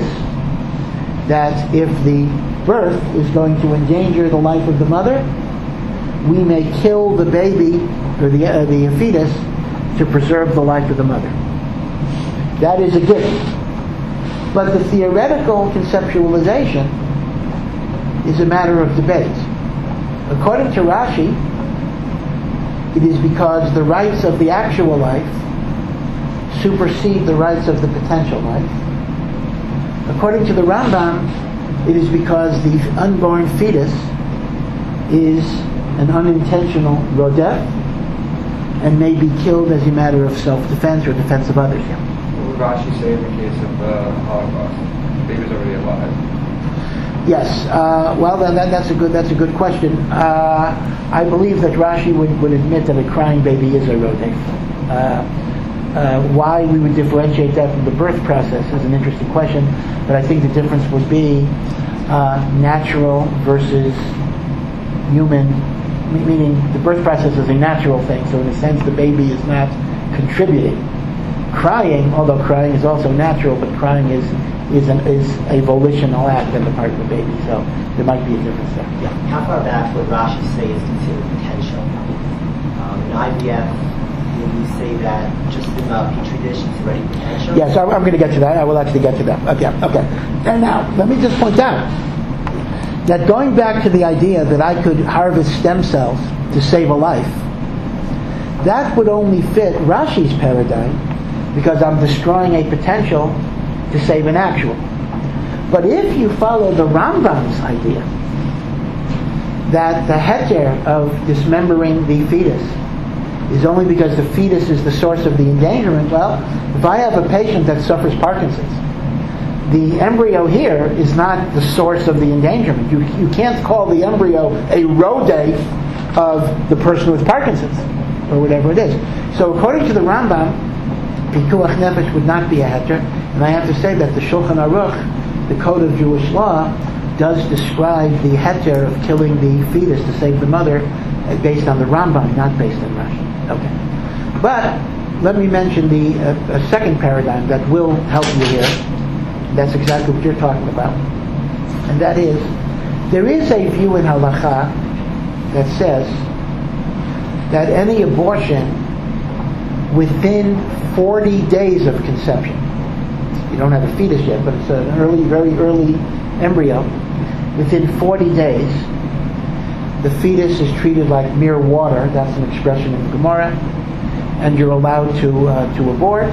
that if the birth is going to endanger the life of the mother, we may kill the baby or the, uh, the fetus to preserve the life of the mother. That is a given. But the theoretical conceptualization is a matter of debate. According to Rashi, it is because the rights of the actual life supersede the rights of the potential life. According to the Rambam, it is because the unborn fetus is an unintentional rodef and may be killed as a matter of self-defense or defense of others. Yeah. What would Rashi say in the case of the Holocaust? The baby's already alive. Yes. Uh, well, then that, that's a good that's a good question. Uh, I believe that Rashi would, would admit that a crying baby is a rodef. Uh, uh, why we would differentiate that from the birth process is an interesting question, but I think the difference would be uh, natural versus human, meaning the birth process is a natural thing, so in a sense the baby is not contributing. Crying, although crying is also natural, but crying is is, an, is a volitional act on the part of the baby, so there might be a difference there. Yeah. How far back would Rashi say is considered potential? Um, in I V F, would we say that just in the Petri dish it's already potential? Yes, I'm, I'm going to get to that. I will actually get to that. Okay, okay. And now, let me just point out that going back to the idea that I could harvest stem cells to save a life, that would only fit Rashi's paradigm because I'm destroying a potential to save an actual. But if you follow the Rambam's idea that the heter of dismembering the fetus is only because the fetus is the source of the endangerment, well, if I have a patient that suffers Parkinson's, the embryo here is not the source of the endangerment. You, you can't call the embryo a rodef of the person with Parkinson's, or whatever it is. So according to the Rambam, Pikuach Nefesh would not be a heter, and I have to say that the Shulchan Aruch, the Code of Jewish Law, does describe the heter of killing the fetus to save the mother based on the Rambam, not based on Rashi. Okay. But let me mention the uh, a second paradigm that will help you here. That's exactly what you're talking about. And that is, there is a view in Halakha that says that any abortion within forty days of conception, you don't have a fetus yet, but it's an early, very early embryo, within forty days, the fetus is treated like mere water. That's an expression in the Gemara, and you're allowed to uh, to abort.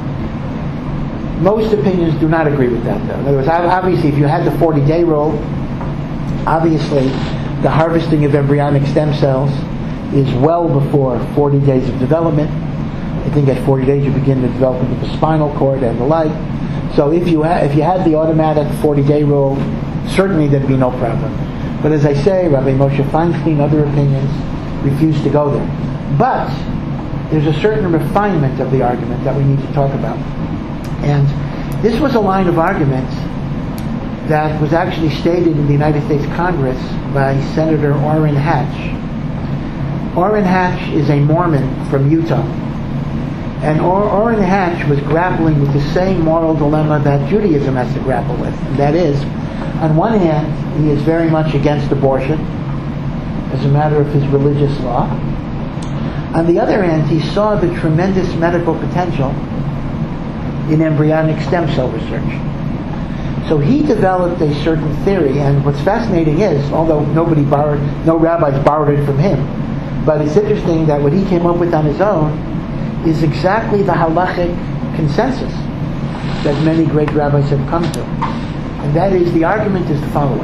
Most opinions do not agree with that, though. In other words, obviously, if you had the forty-day rule, obviously, the harvesting of embryonic stem cells is well before forty days of development. I think at forty days you begin the development of the spinal cord and the like. So if you ha- if you had the automatic forty-day rule, certainly there'd be no problem. But as I say, Rabbi Moshe Feinstein, other opinions, refuse to go there. But there's a certain refinement of the argument that we need to talk about. And this was a line of argument that was actually stated in the United States Congress by Senator Orrin Hatch. Orrin Hatch is a Mormon from Utah. And or- Orrin Hatch was grappling with the same moral dilemma that Judaism has to grapple with. And that is, on one hand, he is very much against abortion as a matter of his religious law. On the other hand, he saw the tremendous medical potential in embryonic stem cell research. So he developed a certain theory, and what's fascinating is, although nobody borrowed, no rabbis borrowed it from him, but it's interesting that what he came up with on his own is exactly the halachic consensus that many great rabbis have come to. And And that is, the argument is the following.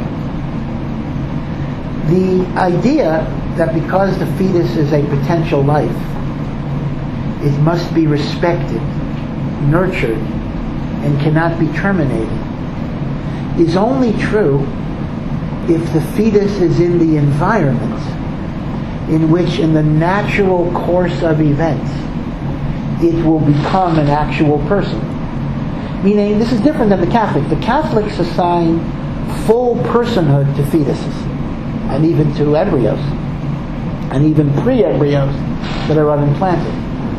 The idea that because the fetus is a potential life, it must be respected, nurtured, and cannot be terminated, is only true if the fetus is in the environment in which, in the natural course of events, it will become an actual person. Meaning, this is different than the Catholics. The Catholics assign full personhood to fetuses, and even to embryos, and even pre-embryos that are unimplanted.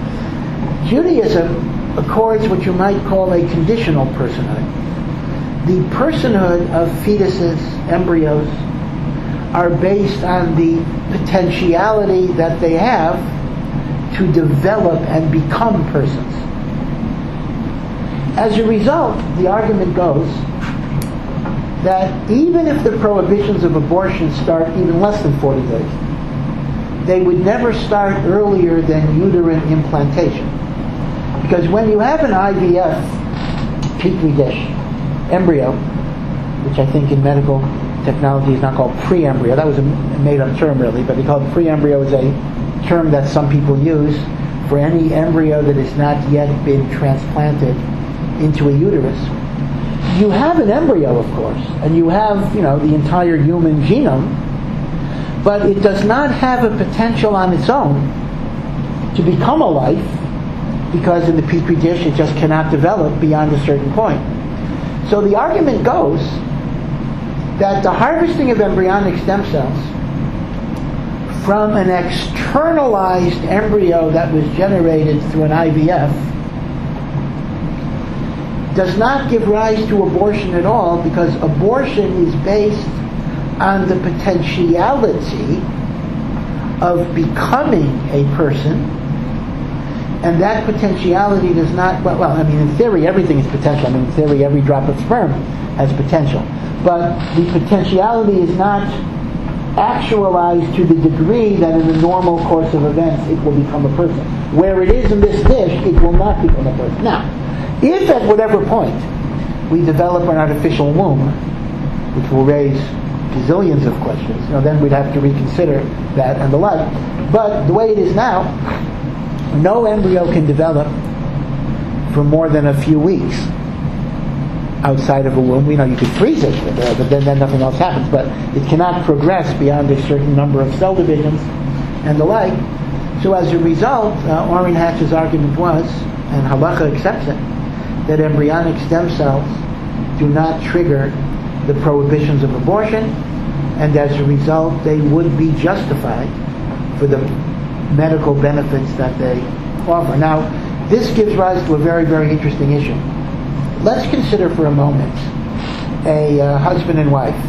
Judaism accords what you might call a conditional personhood. The personhood of fetuses, embryos, are based on the potentiality that they have to develop and become persons. As a result, the argument goes that even if the prohibitions of abortion start even less than forty days, they would never start earlier than uterine implantation. Because when you have an I V F petri dish embryo, which I think in medical technology is not called pre-embryo, that was a made-up term really, but they call it pre-embryo is a term that some people use for any embryo that has not yet been transplanted into a uterus. You have an embryo, of course, and you have, you know, the entire human genome, but it does not have a potential on its own to become a life, because in the petri dish it just cannot develop beyond a certain point. So the argument goes that the harvesting of embryonic stem cells from an externalized embryo that was generated through an I V F does not give rise to abortion at all, because abortion is based on the potentiality of becoming a person, and that potentiality does not, well, well, I mean, in theory, everything is potential. I mean, in theory, every drop of sperm has potential. But the potentiality is not actualized to the degree that in the normal course of events it will become a person. Where it is in this dish, it will not become a person. Now, if at whatever point we develop an artificial womb, which will raise gazillions of questions, you know, then we'd have to reconsider that and the like. But the way it is now, no embryo can develop for more than a few weeks outside of a womb. We know you could freeze it, but, uh, but then, then nothing else happens. But it cannot progress beyond a certain number of cell divisions and the like. So as a result, uh, Orrin Hatch's argument was, and Halacha accepts it, that embryonic stem cells do not trigger the prohibitions of abortion, and as a result they would be justified for the medical benefits that they offer. Now, this gives rise to a very, very interesting issue. Let's consider for a moment a uh, husband and wife,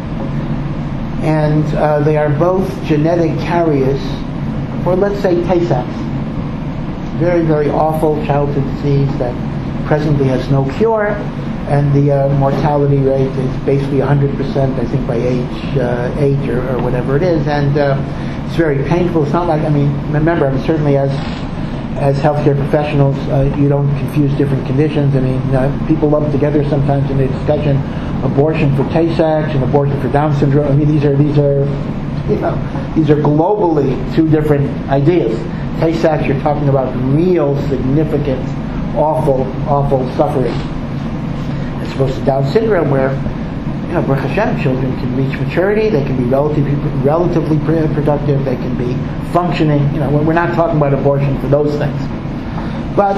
and uh, they are both genetic carriers for, let's say, Tay-Sachs, very, very awful childhood disease that presently has no cure, and the uh, mortality rate is basically one hundred percent, I think, by age uh, eight or, or whatever it is, and uh, it's very painful. It's not like, I mean, remember, I mean, certainly as as healthcare professionals, uh, you don't confuse different conditions. I mean, uh, people lump together sometimes in the discussion abortion for Tay-Sachs and abortion for Down syndrome. I mean, these are these are you know these are globally two different ideas. Tay-Sachs, you're talking about real, significant, awful, awful suffering, as opposed to Down syndrome, where, you know, Baruch Hashem, children can reach maturity, they can be relatively relatively productive, they can be functioning. You know, we're not talking about abortion for those things. But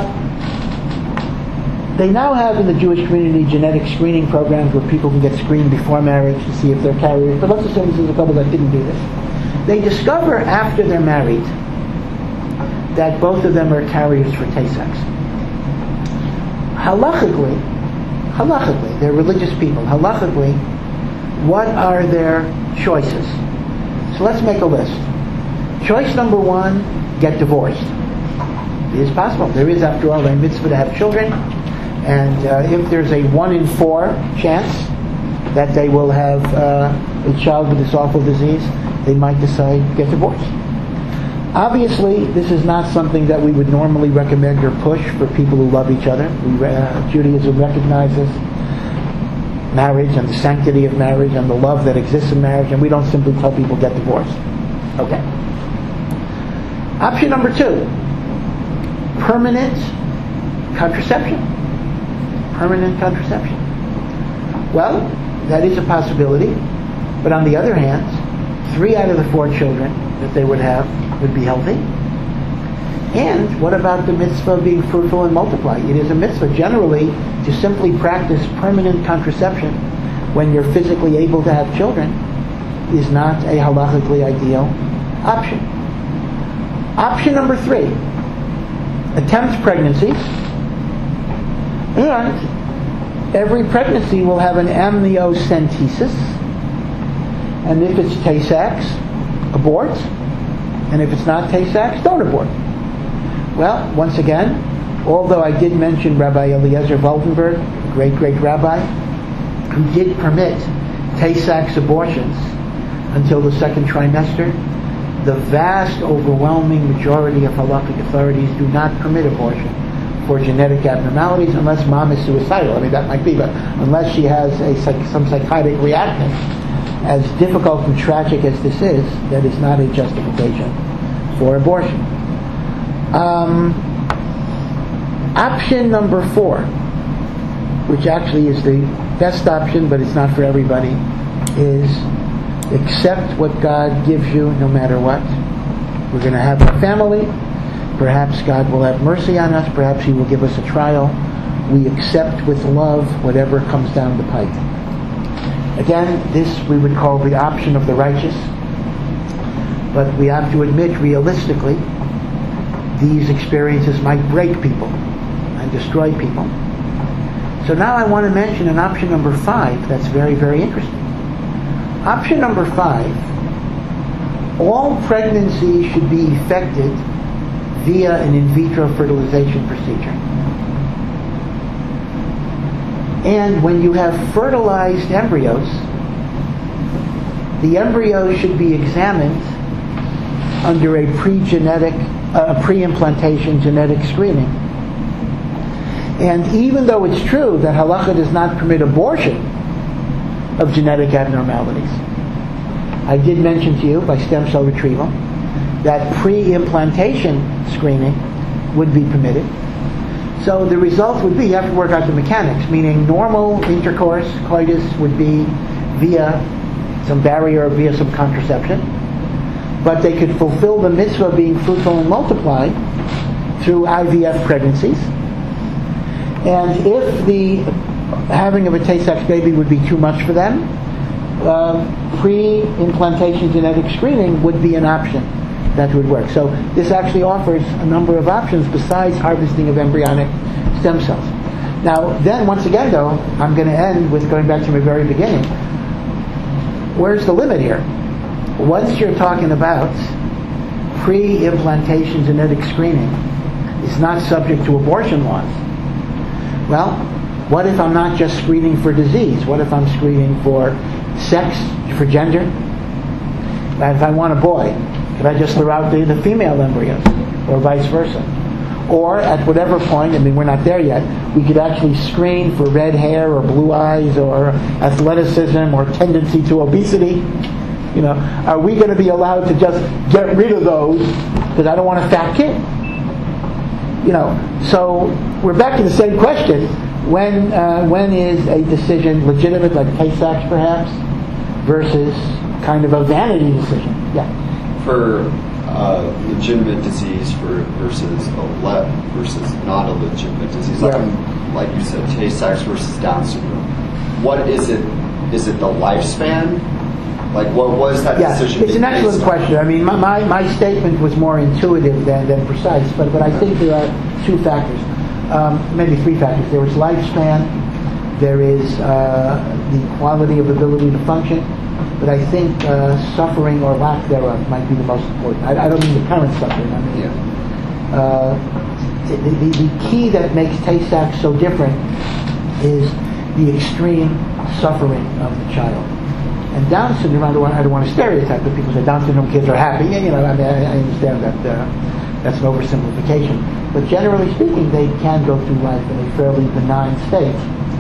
they now have in the Jewish community genetic screening programs where people can get screened before marriage to see if they're carriers. But let's assume this is a couple that didn't do this. They discover after they're married that both of them are carriers for Tay-Sachs. Halachically, halachically, they're religious people. Halachically, what are their choices? So let's make a list. Choice number one, get divorced. It is possible. There is, after all, a mitzvah to have children, and uh, if there's a one in four chance that they will have uh, a child with this awful disease, they might decide to get divorced. Obviously, this is not something that we would normally recommend or push for people who love each other. We, uh, Judaism recognizes marriage and the sanctity of marriage and the love that exists in marriage, and we don't simply tell people get divorced. Okay. Option number two, permanent contraception. Permanent contraception. Well, that is a possibility, but on the other hand, three out of the four children that they would have would be healthy. And what about the mitzvah of being fruitful and multiply? It is a mitzvah generally to simply practice permanent contraception when you're physically able to have children is not a halachically ideal option. Option number three, attempt pregnancies. And every pregnancy will have an amniocentesis. And if it's Tay-Sachs, abort. And if it's not Tay-Sachs, don't abort. Well, once again, although I did mention Rabbi Eliezer Waldenberg, great, great rabbi, who did permit Tay-Sachs abortions until the second trimester, the vast, overwhelming majority of halakhic authorities do not permit abortion for genetic abnormalities unless mom is suicidal. I mean, that might be, but unless she has a psych- some psychotic reaction, as difficult and tragic as this is, that is not a justification for abortion. Um, option number four, which actually is the best option, but it's not for everybody, is accept what God gives you no matter what. We're going to have a family. Perhaps God will have mercy on us. Perhaps He will give us a trial. We accept with love whatever comes down the pike. Again, this we would call the option of the righteous. But we have to admit realistically, these experiences might break people and destroy people. So now I want to mention an option number five that's very, very interesting. Option number five, all pregnancy should be effected via an in vitro fertilization procedure. And when you have fertilized embryos, the embryos should be examined under a pre-genetic, uh, pre-implantation genetic screening. And even though it's true that halakha does not permit abortion of genetic abnormalities, I did mention to you by stem cell retrieval that pre-implantation screening would be permitted. So the result would be you have to work out the mechanics, meaning normal intercourse, coitus, would be via some barrier or via some contraception, but they could fulfill the mitzvah of being fruitful and multiply through I V F pregnancies. And if the having of a Tay-Sachs baby would be too much for them, uh, pre-implantation genetic screening would be an option that would work. So this actually offers a number of options besides harvesting of embryonic stem cells. Now, then, once again, though, I'm going to end with going back to my very beginning. Where's the limit here? Once you're talking about pre-implantation genetic screening is not subject to abortion laws. Well, what if I'm not just screening for disease? What if I'm screening for sex, for gender? And if I want a boy, could I just throw out the, the female embryos, or vice versa? Or at whatever point, I mean, we're not there yet, we could actually screen for red hair or blue eyes or athleticism or tendency to obesity. You know, are we going to be allowed to just get rid of those because I don't want a fat kid? You know, so we're back to the same question. When uh, when is a decision legitimate, like Tay-Sachs perhaps, versus kind of a vanity decision? Yeah. For uh, legitimate disease for versus a le- versus not a legitimate disease, like, Yeah. like you said, Tay-Sachs versus Down syndrome. What is it? Is it the lifespan? Like, what was that Yeah, decision? it's an excellent question. I mean, my, my, my statement was more intuitive than, than precise, but, but I think there are two factors, um, maybe three factors. There is lifespan, there is uh, the quality of ability to function, but I think uh, suffering or lack thereof might be the most important. I, I don't mean the current suffering. I mean, Yeah. uh, the, the, the key that makes Tay-Sachs so different is the extreme suffering of the child. And Down syndrome, I don't, want, I don't want to stereotype, but people say Down syndrome kids are happy. Yeah, you know, I mean, I, I understand that uh, that's an oversimplification. But generally speaking, they can go through life in a fairly benign state.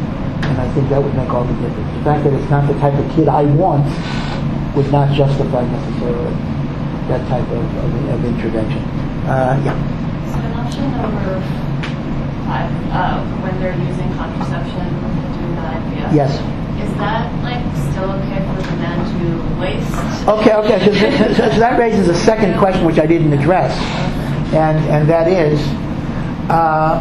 And I think that would make all the difference. The fact that it's not the type of kid I want would not justify necessarily that type of, of, of intervention. Uh, yeah. So in option number five, uh, when they're using contraception, doing the I V F. Yes. Is that like still okay for the man to waste? Okay, okay. So, so, so that raises a second question which I didn't address, and and that is, uh,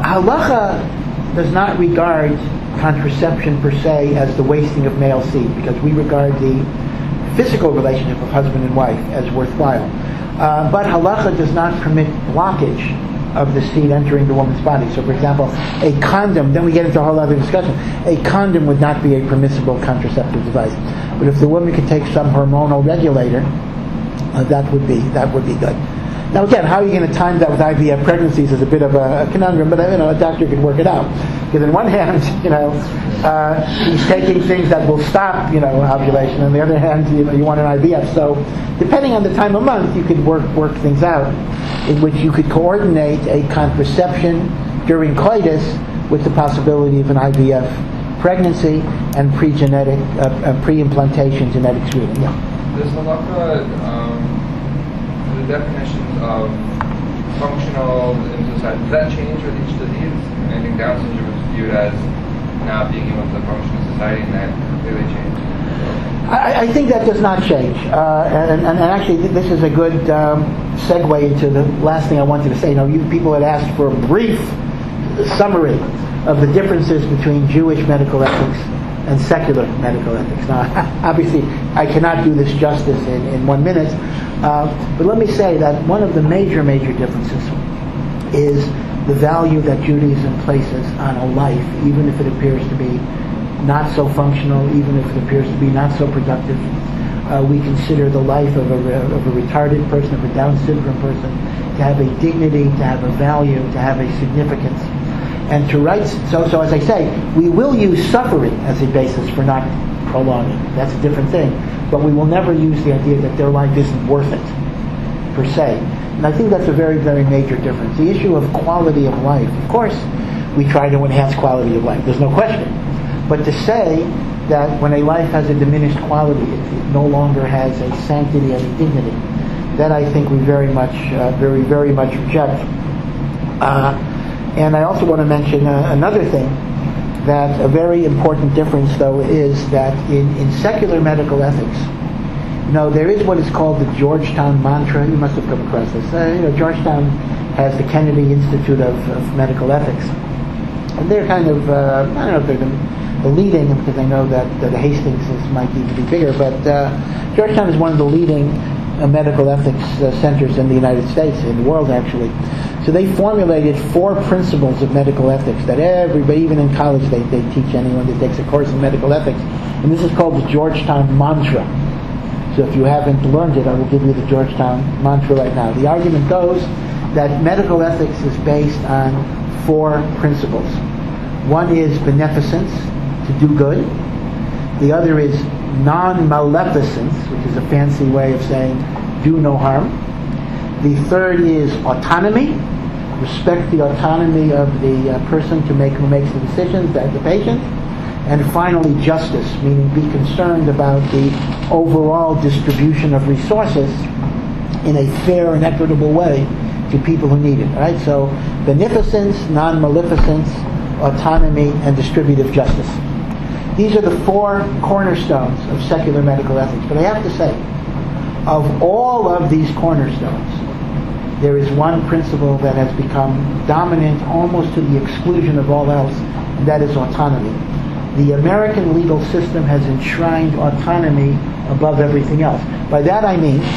halacha does not regard contraception per se as the wasting of male seed, because we regard the physical relationship of husband and wife as worthwhile. Uh, but halacha does not permit blockage of the seed entering the woman's body. So, for example, a condom, then we get into a whole other discussion, a condom would not be a permissible contraceptive device. But if the woman could take some hormonal regulator, uh, that would be that would be good. Now, again, how are you going to time that with I V F pregnancies is a bit of a, a conundrum, but you know, a doctor could work it out. Because on one hand, you know, uh, he's taking things that will stop, you know, ovulation. On the other hand, you know, you want an I V F. So, depending on the time of month, you could work work things out, in which you could coordinate a contraception during coitus with the possibility of an I V F pregnancy and pre-genetic, uh, uh, pre-implantation genetic screening. Yeah. Does halakha, um, the definitions of functional in society, does that change with each disease? I think Down syndrome is viewed as not being able to function in society, and that completely changed. I, I think that does not change. Uh, and, and, and actually, this is a good um, segue into the last thing I wanted to say. You know, you people had asked for a brief summary of the differences between Jewish medical ethics and secular medical ethics. Now, obviously, I cannot do this justice in, in one minute, uh, but let me say that one of the major, major differences is the value that Judaism places on a life, even if it appears to be not so functional, even if it appears to be not so productive. Uh, we consider the life of a, of a retarded person, of a Down syndrome person, to have a dignity, to have a value, to have a significance. And to write, so, so as I say, we will use suffering as a basis for not prolonging. That's a different thing. But we will never use the idea that their life isn't worth it, per se. And I think that's a very, very major difference. The issue of quality of life, of course, we try to enhance quality of life. There's no question. But to say that when a life has a diminished quality, it, it no longer has a sanctity and a dignity, that I think we very much, uh, very, very much reject. Uh, and I also want to mention uh, another thing, that a very important difference, though, is that in, in secular medical ethics, you know, there is what is called the Georgetown mantra. You must have come across this. Uh, you know, Georgetown has the Kennedy Institute of, of Medical Ethics, and they're kind of, uh, I don't know if they're the, the leading, because I know that, that the Hastings is, might even be bigger, but uh, Georgetown is one of the leading uh, medical ethics uh, centers in the United States, in the world actually. So they formulated four principles of medical ethics that everybody, even in college, they, they teach anyone that takes a course in medical ethics. And this is called the Georgetown mantra. So if you haven't learned it, I will give you the Georgetown mantra right now. The argument goes that medical ethics is based on four principles. One is beneficence, to do good. The other is non-maleficence, which is a fancy way of saying do no harm. The third is autonomy, respect the autonomy of the uh, person to make who makes the decisions, that the patient. And finally, justice, meaning be concerned about the overall distribution of resources in a fair and equitable way to people who need it. Right? So, beneficence, non-maleficence, autonomy, and distributive justice. These are the four cornerstones of secular medical ethics. But I have to say, of all of these cornerstones, there is one principle that has become dominant almost to the exclusion of all else, and that is autonomy. The American legal system has enshrined autonomy above everything else. By that I mean,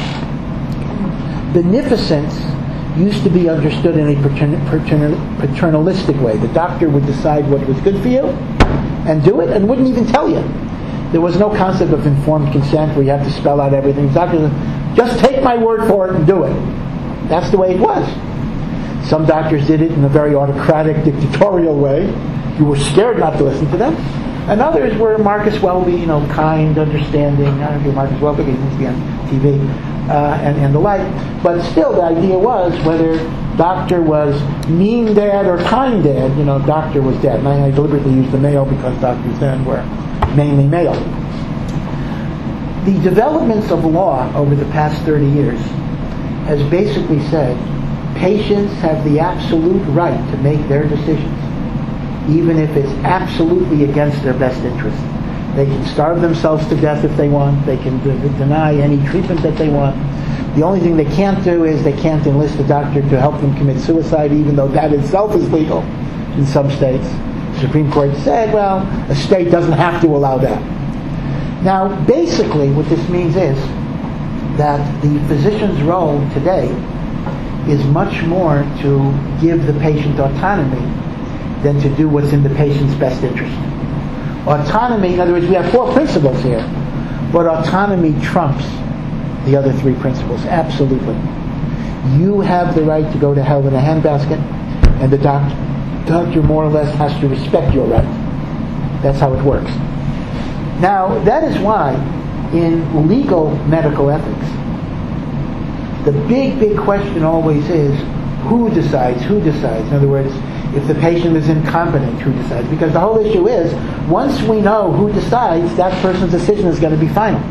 beneficence used to be understood in a patern- patern- paternalistic way. The doctor would decide what was good for you and do it and wouldn't even tell you. There was no concept of informed consent where you have to spell out everything. The doctor said, just take my word for it and do it. That's the way it was. Some doctors did it in a very autocratic, dictatorial way. You were scared not to listen to them. And others were Marcus Welby, you know, kind, understanding. I don't know Marcus Welby, he used to be on T V, uh, and, and the like. But still, the idea was whether doctor was mean dad or kind dad, you know, doctor was dad. And I, I deliberately used the male because doctors then were mainly male. The developments of law over the past thirty years has basically said patients have the absolute right to make their decisions, even if it's absolutely against their best interest. They can starve themselves to death if they want. They can d- deny any treatment that they want. The only thing they can't do is they can't enlist a doctor to help them commit suicide, even though that itself is legal in some states. The Supreme Court said, well, a state doesn't have to allow that. Now, basically, what this means is that the physician's role today is much more to give the patient autonomy than to do what's in the patient's best interest. Autonomy, in other words, we have four principles here, but autonomy trumps the other three principles, absolutely. You have the right to go to hell in a handbasket, and the doctor, doctor more or less has to respect your right. That's how it works. Now, that is why in legal medical ethics, the big, big question always is, who decides? Who decides? In other words, if the patient is incompetent, who decides? Because the whole issue is, once we know who decides, that person's decision is going to be final.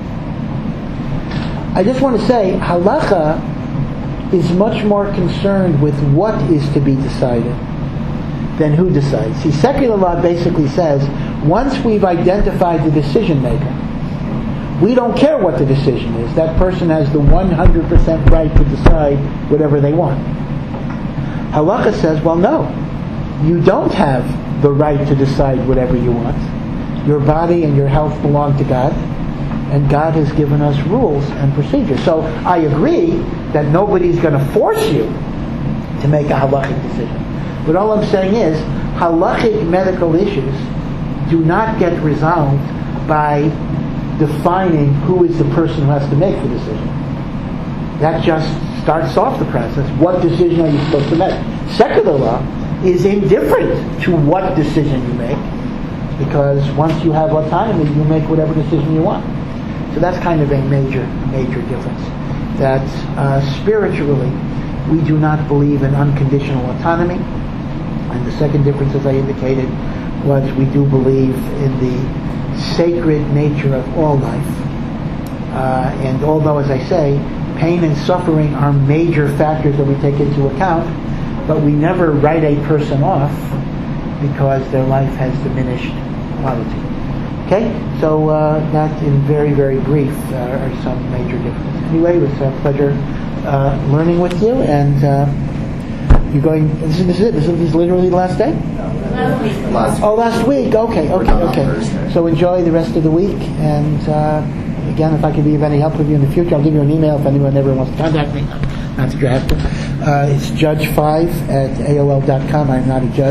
I just want to say, halacha is much more concerned with what is to be decided than who decides. See, secular law basically says, once we've identified the decision maker, we don't care what the decision is. That person has the one hundred percent right to decide whatever they want. Halacha says, well, no. You don't have the right to decide whatever you want. Your body and your health belong to God, and God has given us rules and procedures. So I agree that nobody's going to force you to make a halachic decision. But all I'm saying is, halachic medical issues do not get resolved by defining who is the person who has to make the decision. That just starts off the process. What decision are you supposed to make? Secular law is indifferent to what decision you make, because once you have autonomy, you make whatever decision you want. So that's kind of a major, major difference. That uh, spiritually, we do not believe in unconditional autonomy. And the second difference, as I indicated, was we do believe in the sacred nature of all life. Uh, and although, as I say, pain and suffering are major factors that we take into account, but we never write a person off because their life has diminished quality. Okay? So uh, that, in very, very brief, uh, are some major differences. Anyway, it was a pleasure uh, learning with you, and uh, you're going, this is, this is it? This is, this is literally the last day? Last week. Last Oh, last week. Okay, okay, okay. So enjoy the rest of the week, and uh, again, if I can be of any help with you in the future, I'll give you an email if anyone ever wants to contact me. Not that you have to. Uh, it's judge five at A O L dot com. I'm not a judge.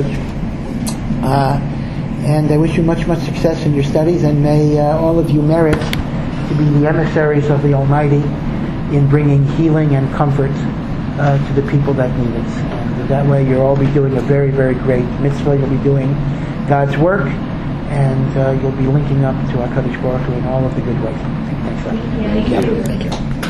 Uh, and I wish you much, much success in your studies, and may uh, all of you merit to be the emissaries of the Almighty in bringing healing and comfort uh, to the people that need it. And that way you'll all be doing a very, very great mitzvah. You'll be doing God's work, and uh, you'll be linking up to HaKadosh Baruch Hu in all of the good ways. Thanks a lot. Thank you. Thank you.